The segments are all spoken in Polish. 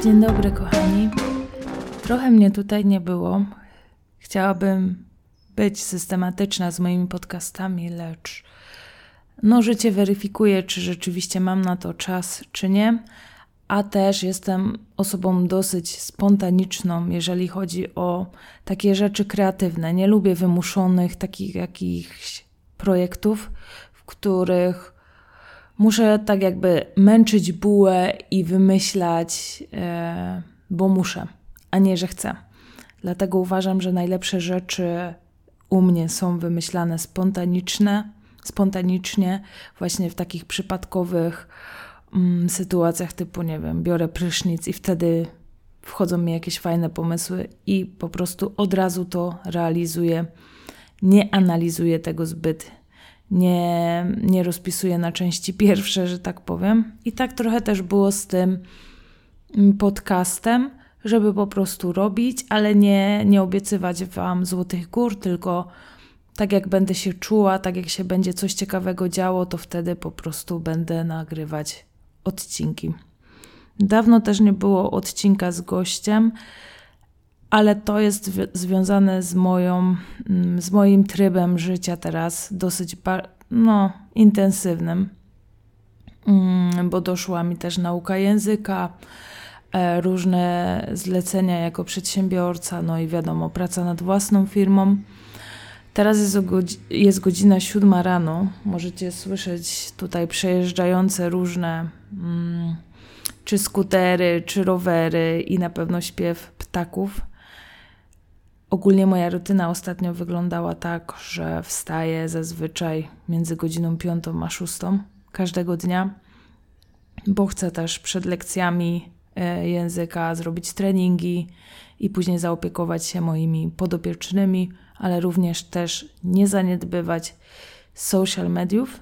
Dzień dobry, kochani. Trochę mnie tutaj nie było. Chciałabym być systematyczna z moimi podcastami, lecz życie weryfikuje, czy rzeczywiście mam na to czas, czy nie. A też jestem osobą dosyć spontaniczną, jeżeli chodzi o takie rzeczy kreatywne. Nie lubię wymuszonych takich jakichś projektów, w których muszę tak jakby męczyć bułę i wymyślać, bo muszę, a nie, że chcę. Dlatego uważam, że najlepsze rzeczy u mnie są wymyślane spontanicznie, właśnie w takich przypadkowych sytuacjach typu, nie wiem, biorę prysznic i wtedy wchodzą mi jakieś fajne pomysły i po prostu od razu to realizuję. Nie analizuję tego zbyt, nie rozpisuję na części pierwsze, że tak powiem. I tak trochę też było z tym podcastem, żeby po prostu robić, ale nie obiecywać wam złotych gór, tylko tak jak będę się czuła, tak jak się będzie coś ciekawego działo, to wtedy po prostu będę nagrywać odcinki. Dawno też nie było odcinka z gościem, ale to jest związane z moim trybem życia teraz, dosyć intensywnym, bo doszła mi też nauka języka, różne zlecenia jako przedsiębiorca, no i wiadomo, praca nad własną firmą. Teraz jest godzina 7 rano, możecie słyszeć tutaj przejeżdżające różne czy skutery, czy rowery i na pewno śpiew ptaków. Ogólnie moja rutyna ostatnio wyglądała tak, że wstaję zazwyczaj między godziną 5 a 6 każdego dnia, bo chcę też przed lekcjami języka zrobić treningi i później zaopiekować się moimi podopiecznymi, ale również też nie zaniedbywać social mediów.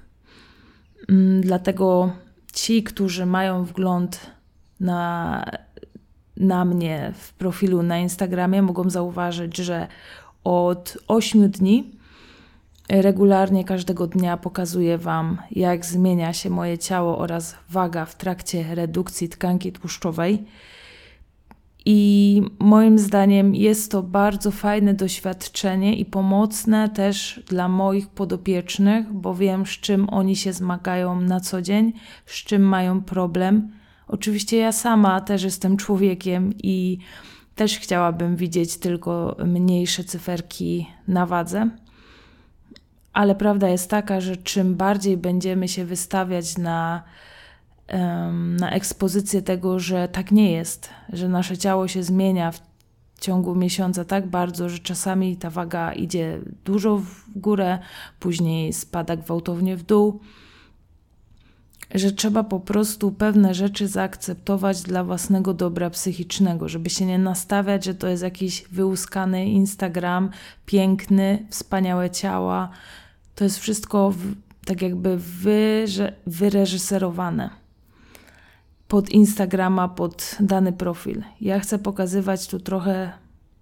Dlatego ci, którzy mają wgląd na mnie w profilu na Instagramie, mogą zauważyć, że od 8 dni regularnie każdego dnia pokazuję wam, jak zmienia się moje ciało oraz waga w trakcie redukcji tkanki tłuszczowej. I moim zdaniem jest to bardzo fajne doświadczenie i pomocne też dla moich podopiecznych, bo wiem, z czym oni się zmagają na co dzień, z czym mają problem. Oczywiście ja sama też jestem człowiekiem i też chciałabym widzieć tylko mniejsze cyferki na wadze. Ale prawda jest taka, że czym bardziej będziemy się wystawiać na ekspozycję tego, że tak nie jest, że nasze ciało się zmienia w ciągu miesiąca tak bardzo, że czasami ta waga idzie dużo w górę, później spada gwałtownie w dół, że trzeba po prostu pewne rzeczy zaakceptować dla własnego dobra psychicznego, żeby się nie nastawiać, że to jest jakiś wyłuskany Instagram, piękny, wspaniałe ciała. To jest wszystko tak jakby wyreżyserowane pod Instagrama, pod dany profil. Ja chcę pokazywać tu trochę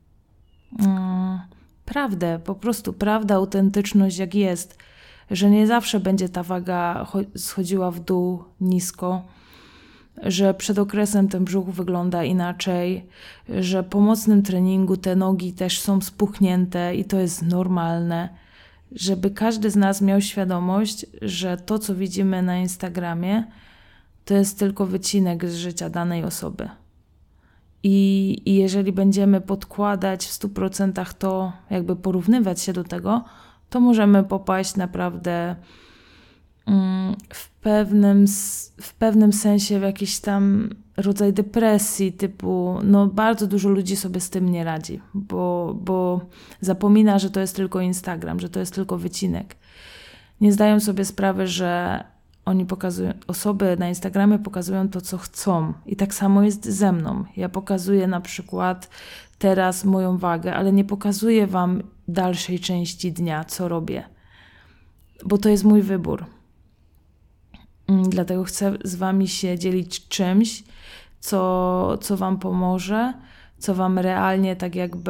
prawdę, po prostu prawdę, autentyczność jak jest, że nie zawsze będzie ta waga schodziła w dół nisko, że przed okresem ten brzuch wygląda inaczej, że po mocnym treningu te nogi też są spuchnięte i to jest normalne, żeby każdy z nas miał świadomość, że to, co widzimy na Instagramie, to jest tylko wycinek z życia danej osoby. I jeżeli będziemy podkładać w 100% to, jakby porównywać się do tego, to możemy popaść naprawdę w pewnym sensie w jakiś tam rodzaj depresji typu, bardzo dużo ludzi sobie z tym nie radzi, bo zapomina, że to jest tylko Instagram, że to jest tylko wycinek. Nie zdają sobie sprawy, że osoby na Instagramie pokazują to, co chcą. I tak samo jest ze mną. Ja pokazuję na przykład teraz moją wagę, ale nie pokazuję wam dalszej części dnia, co robię. Bo to jest mój wybór. Dlatego chcę z wami się dzielić czymś, co wam pomoże, co wam realnie tak jakby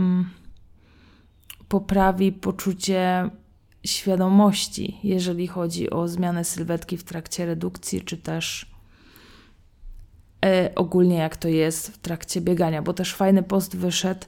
poprawi poczucie świadomości, jeżeli chodzi o zmianę sylwetki w trakcie redukcji, czy też ogólnie jak to jest w trakcie biegania, bo też fajny post wyszedł.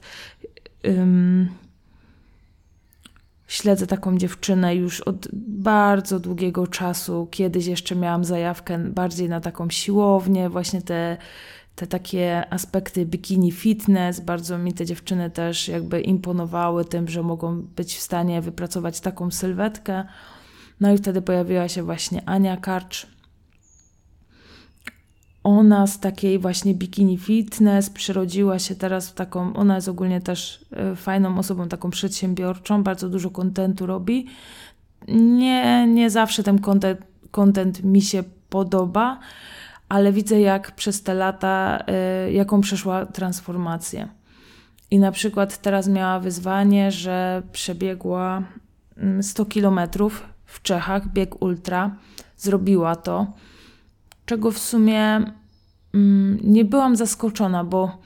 Śledzę taką dziewczynę już od bardzo długiego czasu. Kiedyś jeszcze miałam zajawkę bardziej na taką siłownię, właśnie te takie aspekty bikini fitness. Bardzo mi te dziewczyny też jakby imponowały tym, że mogą być w stanie wypracować taką sylwetkę. No i wtedy pojawiła się właśnie Ania Karcz. Ona z takiej właśnie bikini fitness przerodziła się teraz w taką, ona jest ogólnie też fajną osobą, taką przedsiębiorczą, bardzo dużo kontentu robi. Nie zawsze ten content mi się podoba, ale widzę jak przez te lata, jaką przeszła transformację. I na przykład teraz miała wyzwanie, że przebiegła 100 kilometrów w Czechach, bieg ultra, zrobiła to, czego w sumie nie byłam zaskoczona, bo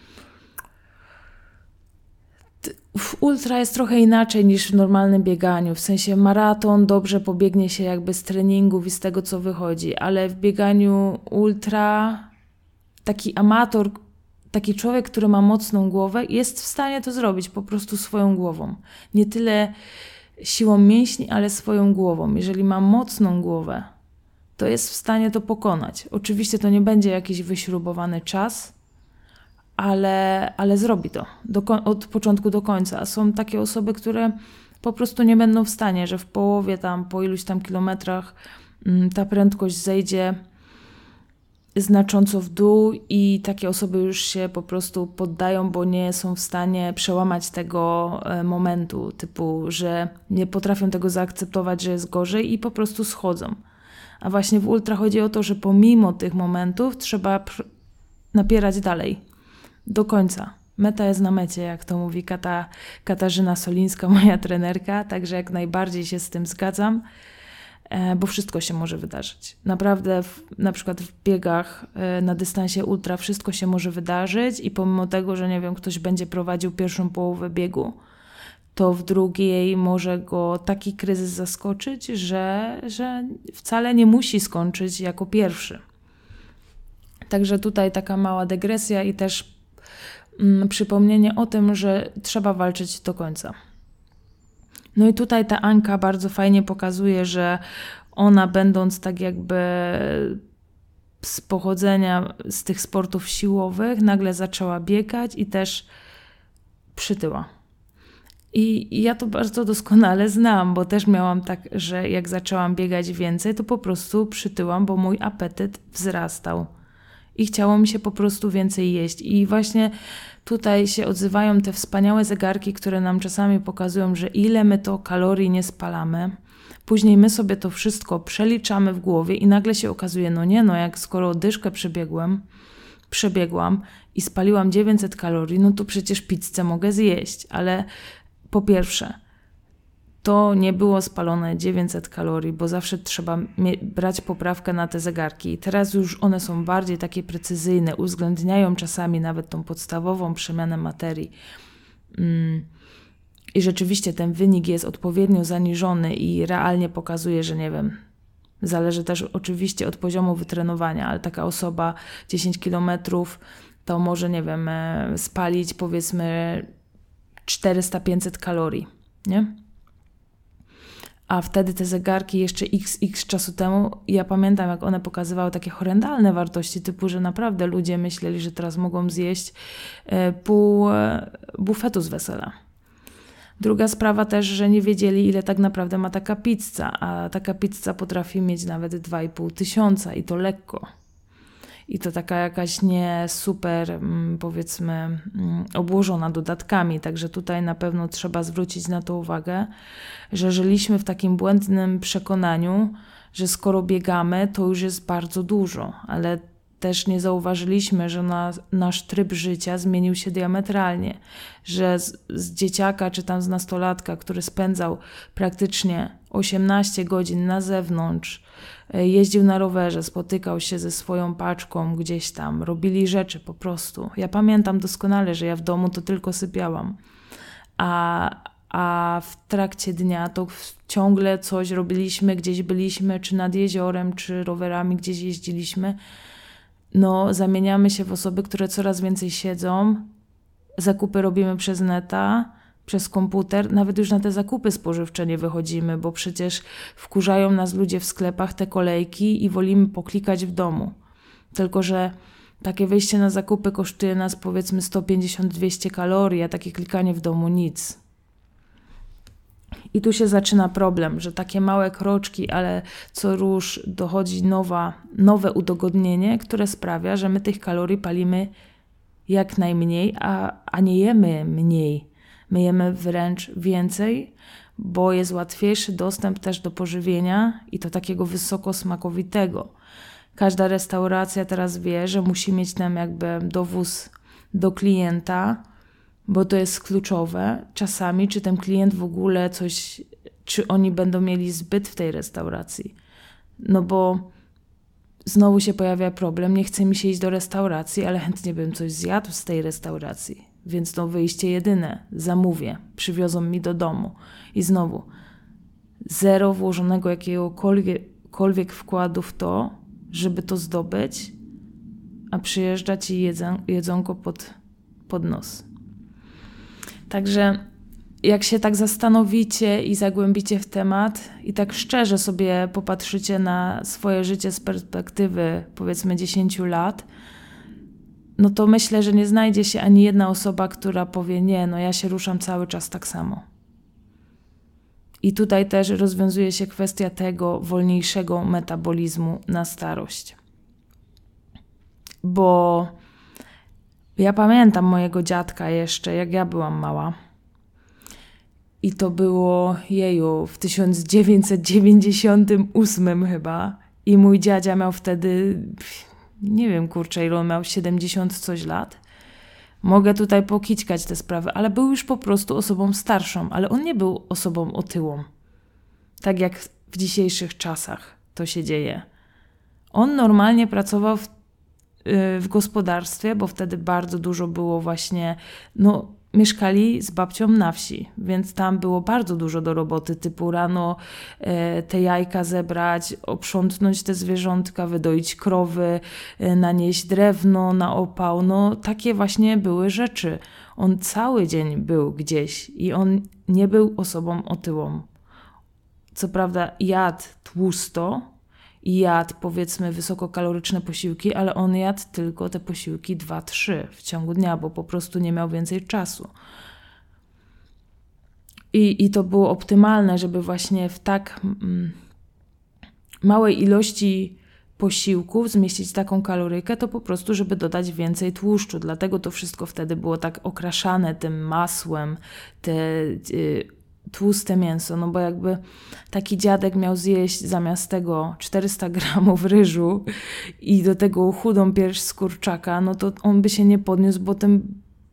w ultra jest trochę inaczej niż w normalnym bieganiu. W sensie maraton dobrze pobiegnie się jakby z treningów i z tego, co wychodzi, ale w bieganiu ultra taki amator, taki człowiek, który ma mocną głowę, jest w stanie to zrobić po prostu swoją głową. Nie tyle siłą mięśni, ale swoją głową. Jeżeli ma mocną głowę, to jest w stanie to pokonać. Oczywiście to nie będzie jakiś wyśrubowany czas, ale zrobi to od początku do końca. A są takie osoby, które po prostu nie będą w stanie, że w połowie tam, po iluś tam kilometrach ta prędkość zejdzie znacząco w dół i takie osoby już się po prostu poddają, bo nie są w stanie przełamać tego momentu, typu, że nie potrafią tego zaakceptować, że jest gorzej i po prostu schodzą. A właśnie w ultra chodzi o to, że pomimo tych momentów trzeba napierać dalej, do końca. Meta jest na mecie, jak to mówi Katarzyna Solińska, moja trenerka, także jak najbardziej się z tym zgadzam, bo wszystko się może wydarzyć. Naprawdę, na przykład w biegach na dystansie ultra wszystko się może wydarzyć i pomimo tego, że nie wiem, ktoś będzie prowadził pierwszą połowę biegu, to w drugiej może go taki kryzys zaskoczyć, że wcale nie musi skończyć jako pierwszy. Także tutaj taka mała dygresja i też przypomnienie o tym, że trzeba walczyć do końca. No i tutaj ta Anka bardzo fajnie pokazuje, że ona będąc tak jakby z pochodzenia z tych sportów siłowych, nagle zaczęła biegać i też przytyła. I ja to bardzo doskonale znam, bo też miałam tak, że jak zaczęłam biegać więcej, to po prostu przytyłam, bo mój apetyt wzrastał. I chciało mi się po prostu więcej jeść. I właśnie tutaj się odzywają te wspaniałe zegarki, które nam czasami pokazują, że ile my to kalorii nie spalamy. Później my sobie to wszystko przeliczamy w głowie i nagle się okazuje, jak skoro dyszkę przebiegłam i spaliłam 900 kalorii, no to przecież pizzę mogę zjeść. Ale po pierwsze, to nie było spalone 900 kalorii, bo zawsze trzeba brać poprawkę na te zegarki. I teraz już one są bardziej takie precyzyjne, uwzględniają czasami nawet tą podstawową przemianę materii. I rzeczywiście ten wynik jest odpowiednio zaniżony i realnie pokazuje, że nie wiem, zależy też oczywiście od poziomu wytrenowania, ale taka osoba 10 kilometrów to może, nie wiem, spalić powiedzmy 400-500 kalorii, nie? A wtedy te zegarki jeszcze x czasu temu, ja pamiętam jak one pokazywały takie horrendalne wartości, typu, że naprawdę ludzie myśleli, że teraz mogą zjeść pół bufetu z wesela. Druga sprawa też, że nie wiedzieli ile tak naprawdę ma taka pizza, a taka pizza potrafi mieć nawet 2500 i to lekko. I to taka jakaś nie super, powiedzmy, obłożona dodatkami. Także tutaj na pewno trzeba zwrócić na to uwagę, że żyliśmy w takim błędnym przekonaniu, że skoro biegamy, to już jest bardzo dużo, ale też nie zauważyliśmy, że nasz tryb życia zmienił się diametralnie, że z dzieciaka czy tam z nastolatka, który spędzał praktycznie 18 godzin na zewnątrz, jeździł na rowerze, spotykał się ze swoją paczką gdzieś tam, robili rzeczy po prostu. Ja pamiętam doskonale, że ja w domu to tylko sypiałam, a w trakcie dnia to ciągle coś robiliśmy, gdzieś byliśmy, czy nad jeziorem, czy rowerami gdzieś jeździliśmy. no zamieniamy się w osoby, które coraz więcej siedzą, zakupy robimy przez neta, przez komputer, nawet już na te zakupy spożywcze nie wychodzimy, bo przecież wkurzają nas ludzie w sklepach, te kolejki i wolimy poklikać w domu. Tylko że takie wyjście na zakupy kosztuje nas powiedzmy 150-200 kalorii, a takie klikanie w domu nic. I tu się zaczyna problem, że takie małe kroczki, ale co rusz dochodzi nowe udogodnienie, które sprawia, że my tych kalorii palimy jak najmniej, a nie jemy mniej. My jemy wręcz więcej, bo jest łatwiejszy dostęp też do pożywienia i to takiego wysoko smakowitego. Każda restauracja teraz wie, że musi mieć tam jakby dowóz do klienta, bo to jest kluczowe. Czasami, czy ten klient w ogóle czy oni będą mieli zbyt w tej restauracji. No bo znowu się pojawia problem, nie chce mi się iść do restauracji, ale chętnie bym coś zjadł z tej restauracji. Więc to wyjście jedyne, zamówię, przywiozą mi do domu. I znowu, zero włożonego jakiegokolwiek wkładu w to, żeby to zdobyć, a przyjeżdżać i jedzonko pod nos. Także jak się tak zastanowicie i zagłębicie w temat i tak szczerze sobie popatrzycie na swoje życie z perspektywy powiedzmy 10 lat, no to myślę, że nie znajdzie się ani jedna osoba, która powie nie, no ja się ruszam cały czas tak samo. I tutaj też rozwiązuje się kwestia tego wolniejszego metabolizmu na starość. Bo ja pamiętam mojego dziadka jeszcze, jak ja byłam mała. I to było w 1998 chyba. I mój dziadzia miał wtedy, nie wiem ile on miał, 70 coś lat. Mogę tutaj pokićkać te sprawy, ale był już po prostu osobą starszą, ale on nie był osobą otyłą. Tak jak w dzisiejszych czasach to się dzieje. On normalnie pracował w gospodarstwie, bo wtedy bardzo dużo było właśnie, mieszkali z babcią na wsi, więc tam było bardzo dużo do roboty, typu rano te jajka zebrać, oprzątnąć te zwierzątka, wydoić krowy, nanieść drewno na opał, takie właśnie były rzeczy. On cały dzień był gdzieś i on nie był osobą otyłą. Co prawda jadł tłusto i jadł powiedzmy wysokokaloryczne posiłki, ale on jadł tylko te posiłki 2-3 w ciągu dnia, bo po prostu nie miał więcej czasu. I to było optymalne, żeby właśnie w tak małej ilości posiłków zmieścić taką kalorykę, to po prostu, żeby dodać więcej tłuszczu. Dlatego to wszystko wtedy było tak okraszane tym masłem, tłuste mięso, bo jakby taki dziadek miał zjeść zamiast tego 400 gramów ryżu i do tego chudą pierś z kurczaka, to on by się nie podniósł, bo ten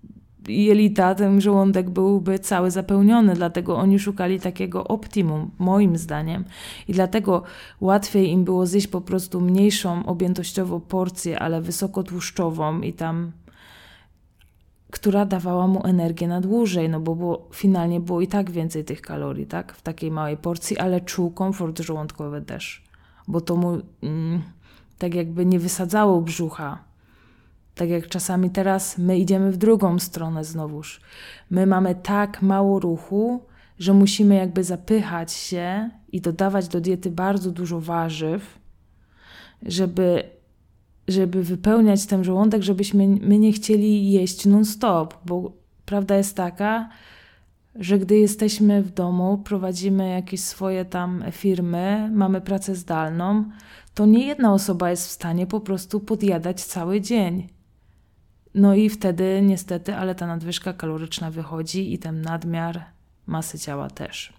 żołądek byłby cały zapełniony, dlatego oni szukali takiego optimum, moim zdaniem. I dlatego łatwiej im było zjeść po prostu mniejszą objętościowo porcję, ale wysokotłuszczową i tam która dawała mu energię na dłużej, bo finalnie było i tak więcej tych kalorii, tak? W takiej małej porcji, ale czuł komfort żołądkowy też, bo to mu tak jakby nie wysadzało brzucha. Tak jak czasami teraz my idziemy w drugą stronę znowuż. My mamy tak mało ruchu, że musimy jakby zapychać się i dodawać do diety bardzo dużo warzyw, żeby wypełniać ten żołądek, żebyśmy my nie chcieli jeść non-stop, bo prawda jest taka, że gdy jesteśmy w domu, prowadzimy jakieś swoje tam firmy, mamy pracę zdalną, to nie jedna osoba jest w stanie po prostu podjadać cały dzień. I wtedy niestety, ale ta nadwyżka kaloryczna wychodzi i ten nadmiar masy ciała też.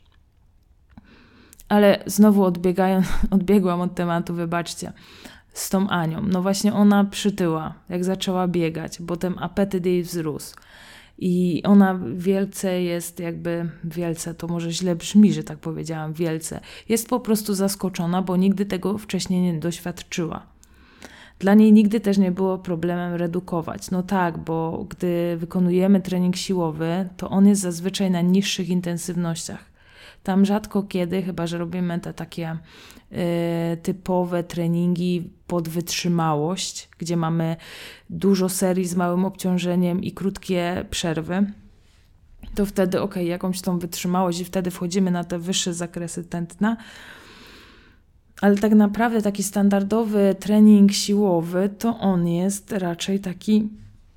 Ale znowu odbiegłam od tematu, wybaczcie. Z tą Anią. Właśnie ona przytyła, jak zaczęła biegać, bo ten apetyt jej wzrósł. I ona wielce, to może źle brzmi, że tak powiedziałam, wielce. Jest po prostu zaskoczona, bo nigdy tego wcześniej nie doświadczyła. Dla niej nigdy też nie było problemem redukować. Tak, bo gdy wykonujemy trening siłowy, to on jest zazwyczaj na niższych intensywnościach. Tam rzadko kiedy, chyba że robimy te takie typowe treningi pod wytrzymałość, gdzie mamy dużo serii z małym obciążeniem i krótkie przerwy, to wtedy jakąś tą wytrzymałość i wtedy wchodzimy na te wyższe zakresy tętna. Ale tak naprawdę taki standardowy trening siłowy, to on jest raczej taki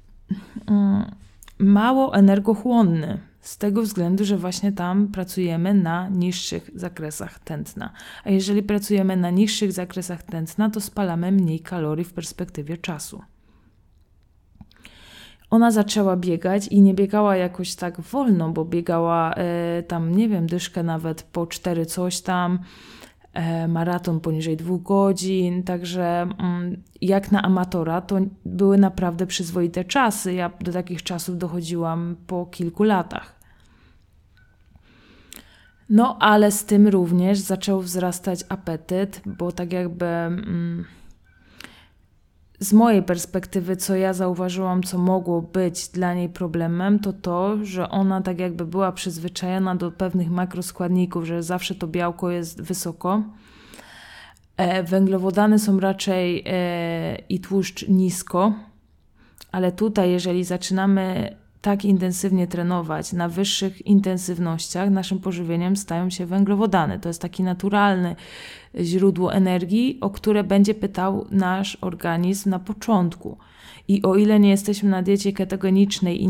mało energochłonny. Z tego względu, że właśnie tam pracujemy na niższych zakresach tętna. A jeżeli pracujemy na niższych zakresach tętna, to spalamy mniej kalorii w perspektywie czasu. Ona zaczęła biegać i nie biegała jakoś tak wolno, bo biegała tam, nie wiem, dyszkę nawet po 4 coś tam, maraton poniżej 2 godzin, także jak na amatora to były naprawdę przyzwoite czasy. Ja do takich czasów dochodziłam po kilku latach. No ale z tym również zaczął wzrastać apetyt, bo tak jakby z mojej perspektywy, co ja zauważyłam, co mogło być dla niej problemem, to, że ona tak jakby była przyzwyczajona do pewnych makroskładników, że zawsze to białko jest wysoko. Węglowodany są raczej i tłuszcz nisko, ale tutaj jeżeli zaczynamy tak intensywnie trenować na wyższych intensywnościach, naszym pożywieniem stają się węglowodany. To jest taki naturalne źródło energii, o które będzie pytał nasz organizm na początku. I o ile nie jesteśmy na diecie ketogenicznej i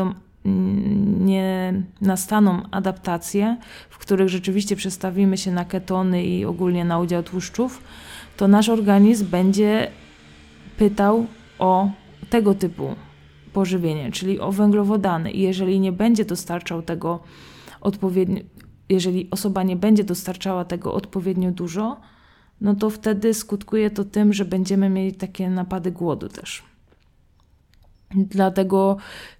nie nastaną adaptacje, w których rzeczywiście przestawimy się na ketony i ogólnie na udział tłuszczów, to nasz organizm będzie pytał o tego typu pożywienie, czyli o węglowodany. I jeżeli nie będzie dostarczał tego odpowiednio, jeżeli osoba nie będzie dostarczała tego odpowiednio dużo, no to wtedy skutkuje to tym, że będziemy mieli takie napady głodu też. Dlatego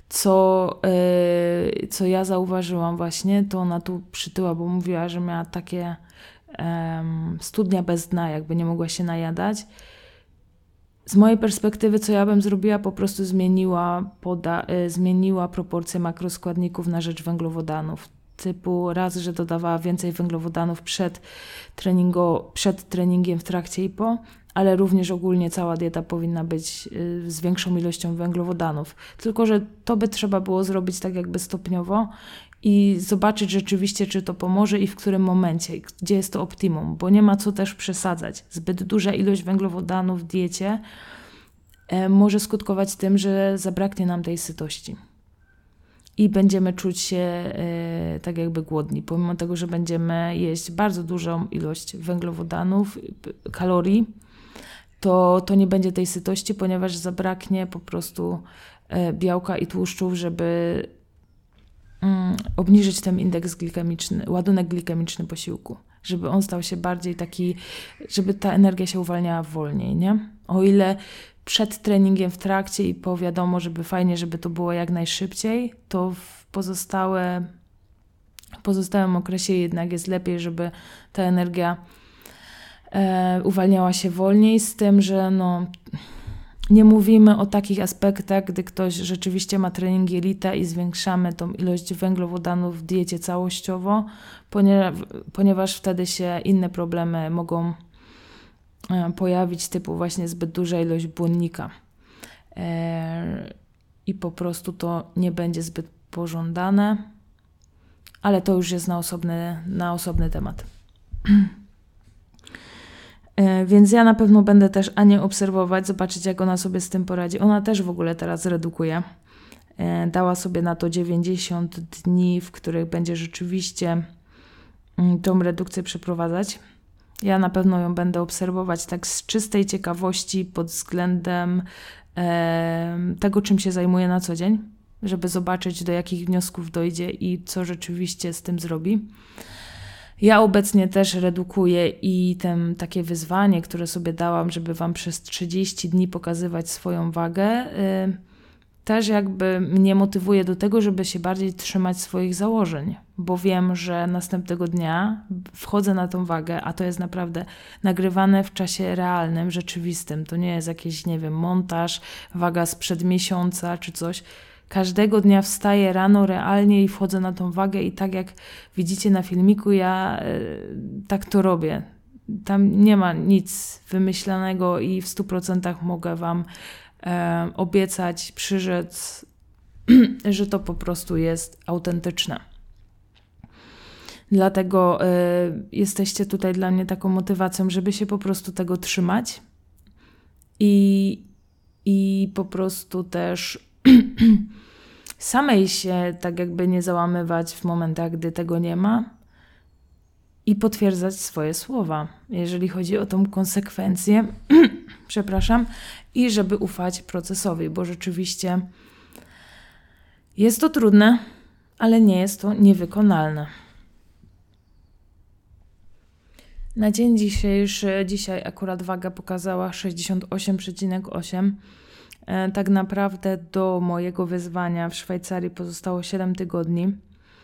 co ja zauważyłam właśnie, to ona tu przytyła, bo mówiła, że miała takie studnia bez dna, jakby nie mogła się najadać. Z mojej perspektywy, co ja bym zrobiła, po prostu zmieniła proporcję makroskładników na rzecz węglowodanów. Typu raz, że dodawała więcej węglowodanów przed treningiem, w trakcie i po, ale również ogólnie cała dieta powinna być z większą ilością węglowodanów. Tylko że to by trzeba było zrobić tak jakby stopniowo i zobaczyć rzeczywiście, czy to pomoże i w którym momencie, gdzie jest to optimum, bo nie ma co też przesadzać. Zbyt duża ilość węglowodanów w diecie może skutkować tym, że zabraknie nam tej sytości. I będziemy czuć się tak jakby głodni, pomimo tego, że będziemy jeść bardzo dużą ilość węglowodanów, kalorii, to nie będzie tej sytości, ponieważ zabraknie po prostu białka i tłuszczów, żeby obniżyć ten indeks glikemiczny, ładunek glikemiczny posiłku, żeby on stał się bardziej taki, żeby ta energia się uwalniała wolniej, nie? O ile przed treningiem, w trakcie i po wiadomo, żeby fajnie, żeby to było jak najszybciej, to w pozostałym okresie jednak jest lepiej, żeby ta energia uwalniała się wolniej, z tym, że nie mówimy o takich aspektach, gdy ktoś rzeczywiście ma trening jelita i zwiększamy tą ilość węglowodanów w diecie całościowo, ponieważ wtedy się inne problemy mogą pojawić, typu właśnie zbyt duża ilość błonnika i po prostu to nie będzie zbyt pożądane, ale to już jest na osobny temat. Więc ja na pewno będę też Anię obserwować, zobaczyć, jak ona sobie z tym poradzi. Ona też w ogóle teraz redukuje. Dała sobie na to 90 dni, w których będzie rzeczywiście tą redukcję przeprowadzać. Ja na pewno ją będę obserwować tak z czystej ciekawości pod względem tego, czym się zajmuje na co dzień, żeby zobaczyć, do jakich wniosków dojdzie i co rzeczywiście z tym zrobi. Ja obecnie też redukuję i takie wyzwanie, które sobie dałam, żeby Wam przez 30 dni pokazywać swoją wagę, też jakby mnie motywuje do tego, żeby się bardziej trzymać swoich założeń, bo wiem, że następnego dnia wchodzę na tą wagę, a to jest naprawdę nagrywane w czasie realnym, rzeczywistym. To nie jest jakiś, nie wiem, montaż, waga sprzed miesiąca czy coś. każdego dnia wstaję rano realnie i wchodzę na tą wagę i tak jak widzicie na filmiku, ja tak to robię. Tam nie ma nic wymyślanego i w 100% mogę Wam obiecać, przyrzec, że to po prostu jest autentyczne. Dlatego jesteście tutaj dla mnie taką motywacją, żeby się po prostu tego trzymać i po prostu też samej się tak jakby nie załamywać w momentach, gdy tego nie ma i potwierdzać swoje słowa, jeżeli chodzi o tą konsekwencję, przepraszam, i żeby ufać procesowi, bo rzeczywiście jest to trudne, ale nie jest to niewykonalne. Na dzień dzisiejszy, dzisiaj akurat waga pokazała 68,8. Tak naprawdę do mojego wyzwania w Szwajcarii pozostało 7 tygodni.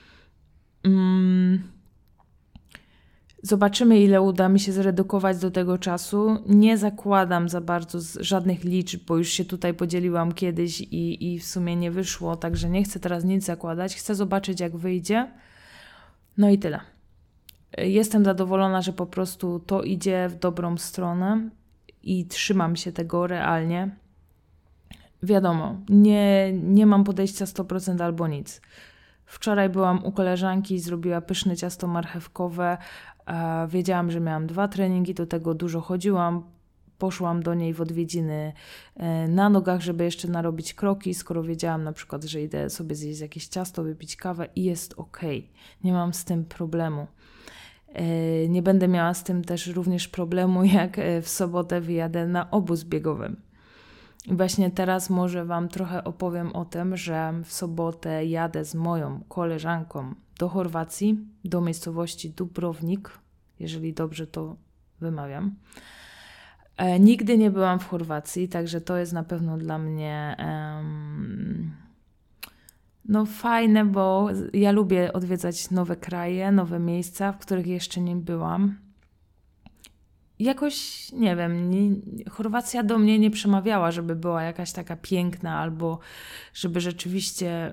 Zobaczymy, ile uda mi się zredukować do tego czasu. Nie zakładam za bardzo żadnych liczb, bo już się tutaj podzieliłam kiedyś i w sumie nie wyszło, także nie chcę teraz nic zakładać. Chcę zobaczyć, jak wyjdzie. No i tyle. Jestem zadowolona, że po prostu to idzie w dobrą stronę i trzymam się tego realnie. Wiadomo, nie mam podejścia 100% albo nic. Wczoraj byłam u koleżanki, zrobiła pyszne ciasto marchewkowe. Wiedziałam, że miałam 2 treningi, do tego dużo chodziłam. Poszłam do niej w odwiedziny na nogach, żeby jeszcze narobić kroki, skoro wiedziałam na przykład, że idę sobie zjeść jakieś ciasto, wypić kawę i jest okej. Nie mam z tym problemu. Nie będę miała z tym też również problemu, jak w sobotę wyjadę na obóz biegowy. I właśnie teraz może Wam trochę opowiem o tym, że w sobotę jadę z moją koleżanką do Chorwacji, do miejscowości Dubrownik, jeżeli dobrze to wymawiam. Nigdy nie byłam w Chorwacji, także to jest na pewno dla mnie fajne, bo ja lubię odwiedzać nowe kraje, nowe miejsca, w których jeszcze nie byłam. Jakoś, nie wiem, Chorwacja do mnie nie przemawiała, żeby była jakaś taka piękna albo żeby rzeczywiście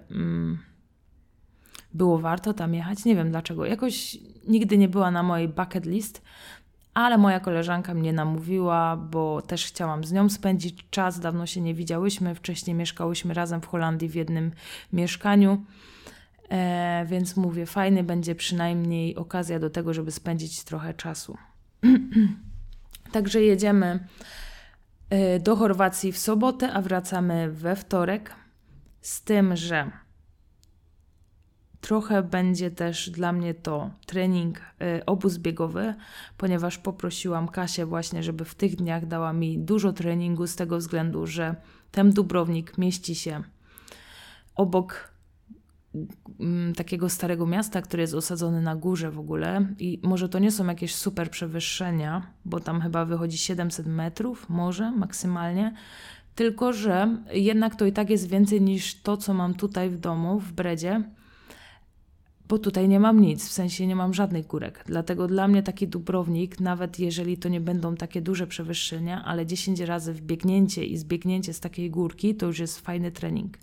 było warto tam jechać. Nie wiem dlaczego. Jakoś nigdy nie była na mojej bucket list, ale moja koleżanka mnie namówiła, bo też chciałam z nią spędzić czas. Dawno się nie widziałyśmy. Wcześniej mieszkałyśmy razem w Holandii w jednym mieszkaniu. Więc mówię, fajny będzie przynajmniej okazja do tego, żeby spędzić trochę czasu. Także jedziemy do Chorwacji w sobotę, a wracamy we wtorek. Z tym, że trochę będzie też dla mnie to trening, obóz biegowy, ponieważ poprosiłam Kasię właśnie, żeby w tych dniach dała mi dużo treningu z tego względu, że ten Dubrownik mieści się obok takiego starego miasta, który jest osadzony na górze w ogóle i może to nie są jakieś super przewyższenia, bo tam chyba wychodzi 700 metrów, może maksymalnie, tylko że jednak to i tak jest więcej niż to, co mam tutaj w domu, w Bredzie, bo tutaj nie mam nic, w sensie nie mam żadnych górek, dlatego dla mnie taki Dubrownik, nawet jeżeli to nie będą takie duże przewyższenia, ale 10 razy wbiegnięcie i zbiegnięcie z takiej górki, to już jest fajny trening.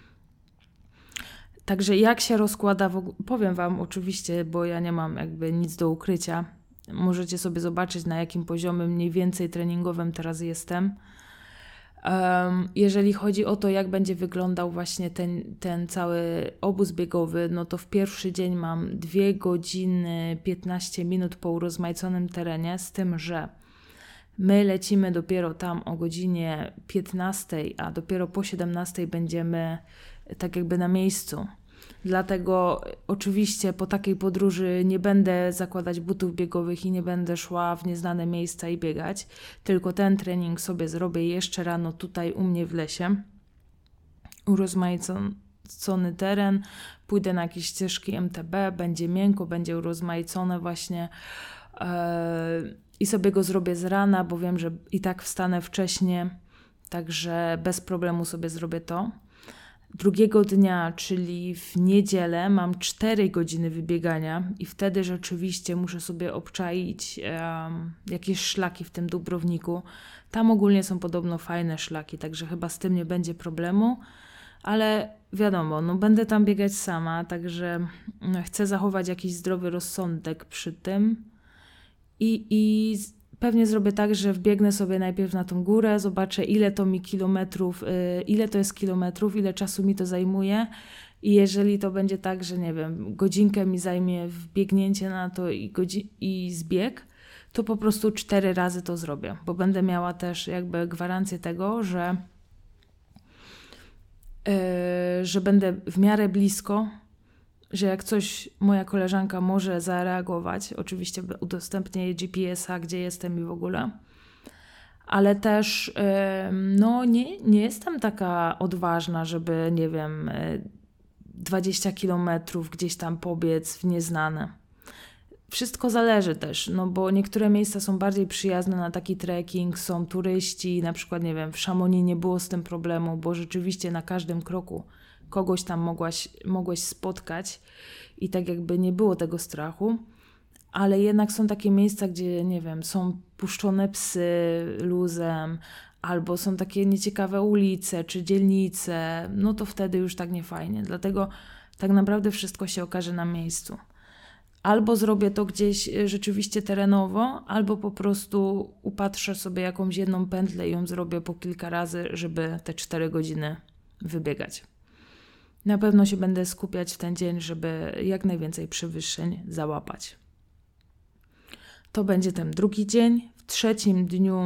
Także jak się rozkłada, powiem Wam oczywiście, bo ja nie mam jakby nic do ukrycia. Możecie sobie zobaczyć, na jakim poziomie mniej więcej treningowym teraz jestem. Jeżeli chodzi o to, jak będzie wyglądał właśnie ten cały obóz biegowy, no to w pierwszy dzień mam 2 godziny 15 minut po urozmaiconym terenie, z tym, że my lecimy dopiero tam o godzinie 15, a dopiero po 17 będziemy tak jakby na miejscu. Dlatego oczywiście po takiej podróży nie będę zakładać butów biegowych i nie będę szła w nieznane miejsca i biegać, tylko ten trening sobie zrobię jeszcze rano tutaj u mnie w lesie. Urozmaicony teren, pójdę na jakieś ścieżki MTB, będzie miękko, będzie urozmaicone właśnie i sobie go zrobię z rana, bo wiem, że i tak wstanę wcześnie, także bez problemu sobie zrobię to. Drugiego dnia, czyli w niedzielę, mam 4 godziny wybiegania i wtedy rzeczywiście muszę sobie obczaić jakieś szlaki w tym Dubrowniku. Tam ogólnie są podobno fajne szlaki, także chyba z tym nie będzie problemu, ale wiadomo, no będę tam biegać sama, także chcę zachować jakiś zdrowy rozsądek przy tym i pewnie zrobię tak, że wbiegnę sobie najpierw na tą górę, zobaczę ile to mi kilometrów, ile to jest kilometrów, ile czasu mi to zajmuje i jeżeli to będzie tak, że nie wiem, godzinkę mi zajmie wbiegnięcie na to i zbieg, to po prostu 4 razy to zrobię, bo będę miała też jakby gwarancję tego, że będę w miarę blisko, że jak coś moja koleżanka może zareagować, oczywiście udostępnię jej GPS-a, gdzie jestem i w ogóle, ale też no nie jestem taka odważna, żeby nie wiem 20 kilometrów gdzieś tam pobiec w nieznane. Wszystko zależy też, no bo niektóre miejsca są bardziej przyjazne na taki trekking, są turyści, na przykład nie wiem, w Chamonix nie było z tym problemu, bo rzeczywiście na każdym kroku kogoś tam mogłeś spotkać i tak jakby nie było tego strachu, ale jednak są takie miejsca, gdzie nie wiem, są puszczone psy luzem, albo są takie nieciekawe ulice czy dzielnice, no to wtedy już tak nie fajnie, dlatego tak naprawdę wszystko się okaże na miejscu. Albo zrobię to gdzieś rzeczywiście terenowo, albo po prostu upatrzę sobie jakąś jedną pętlę i ją zrobię po kilka razy, żeby te 4 godziny wybiegać. Na pewno się będę skupiać w ten dzień, żeby jak najwięcej przewyższeń załapać. To będzie ten drugi dzień. W trzecim dniu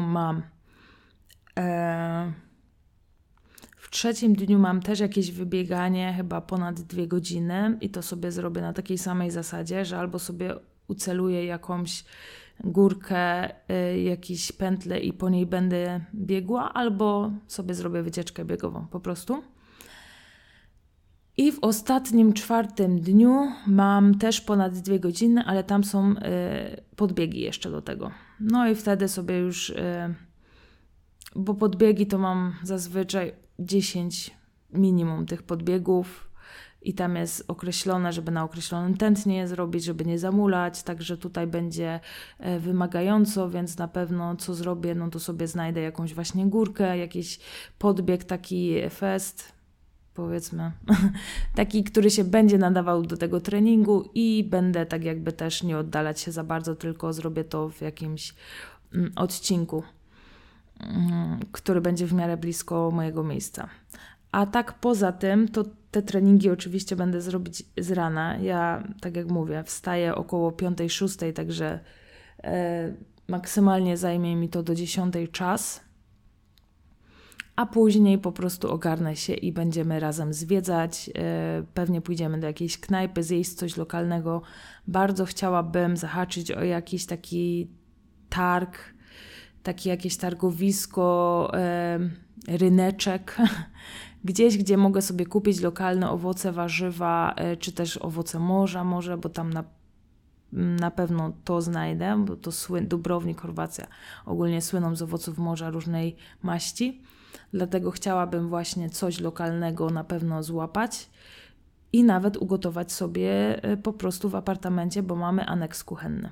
mam też jakieś wybieganie, chyba ponad 2 godziny i to sobie zrobię na takiej samej zasadzie, że albo sobie uceluję jakąś górkę, jakieś pętlę i po niej będę biegła, albo sobie zrobię wycieczkę biegową po prostu. I w ostatnim 4. dniu mam też ponad 2 godziny, ale tam są podbiegi jeszcze do tego. No i wtedy sobie już, bo podbiegi to mam zazwyczaj 10 minimum tych podbiegów i tam jest określone, żeby na określonym tętnie je zrobić, żeby nie zamulać, także tutaj będzie wymagająco, więc na pewno co zrobię, no to sobie znajdę jakąś właśnie górkę, jakiś podbieg, taki fest, powiedzmy, taki, który się będzie nadawał do tego treningu i będę tak jakby też nie oddalać się za bardzo, tylko zrobię to w jakimś odcinku, który będzie w miarę blisko mojego miejsca. A tak poza tym, to te treningi oczywiście będę zrobić z rana. Ja, tak jak mówię, wstaję około 5-6, także maksymalnie zajmie mi to do 10 czas, a później po prostu ogarnę się i będziemy razem zwiedzać. Pewnie pójdziemy do jakiejś knajpy, zjeść coś lokalnego. Bardzo chciałabym zahaczyć o jakiś taki targ, takie jakieś targowisko, ryneczek, gdzieś, gdzie mogę sobie kupić lokalne owoce, warzywa, czy też owoce morza może, bo tam na pewno to znajdę, bo to Dubrovnik, Chorwacja ogólnie słyną z owoców morza różnej maści, dlatego chciałabym właśnie coś lokalnego na pewno złapać i nawet ugotować sobie po prostu w apartamencie, bo mamy aneks kuchenny.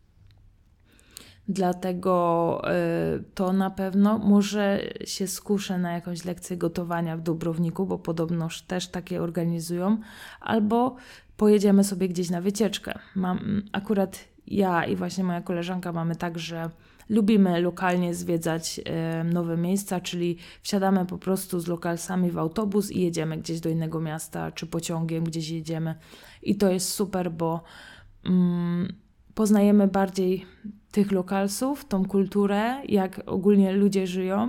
Dlatego to na pewno może się skuszę na jakąś lekcję gotowania w Dubrowniku, bo podobnoż też takie organizują, albo pojedziemy sobie gdzieś na wycieczkę. Akurat ja i właśnie moja koleżanka mamy tak, że lubimy lokalnie zwiedzać nowe miejsca, czyli wsiadamy po prostu z lokalsami w autobus i jedziemy gdzieś do innego miasta, czy pociągiem gdzieś jedziemy. I to jest super, bo poznajemy bardziej tych lokalsów, tą kulturę, jak ogólnie ludzie żyją.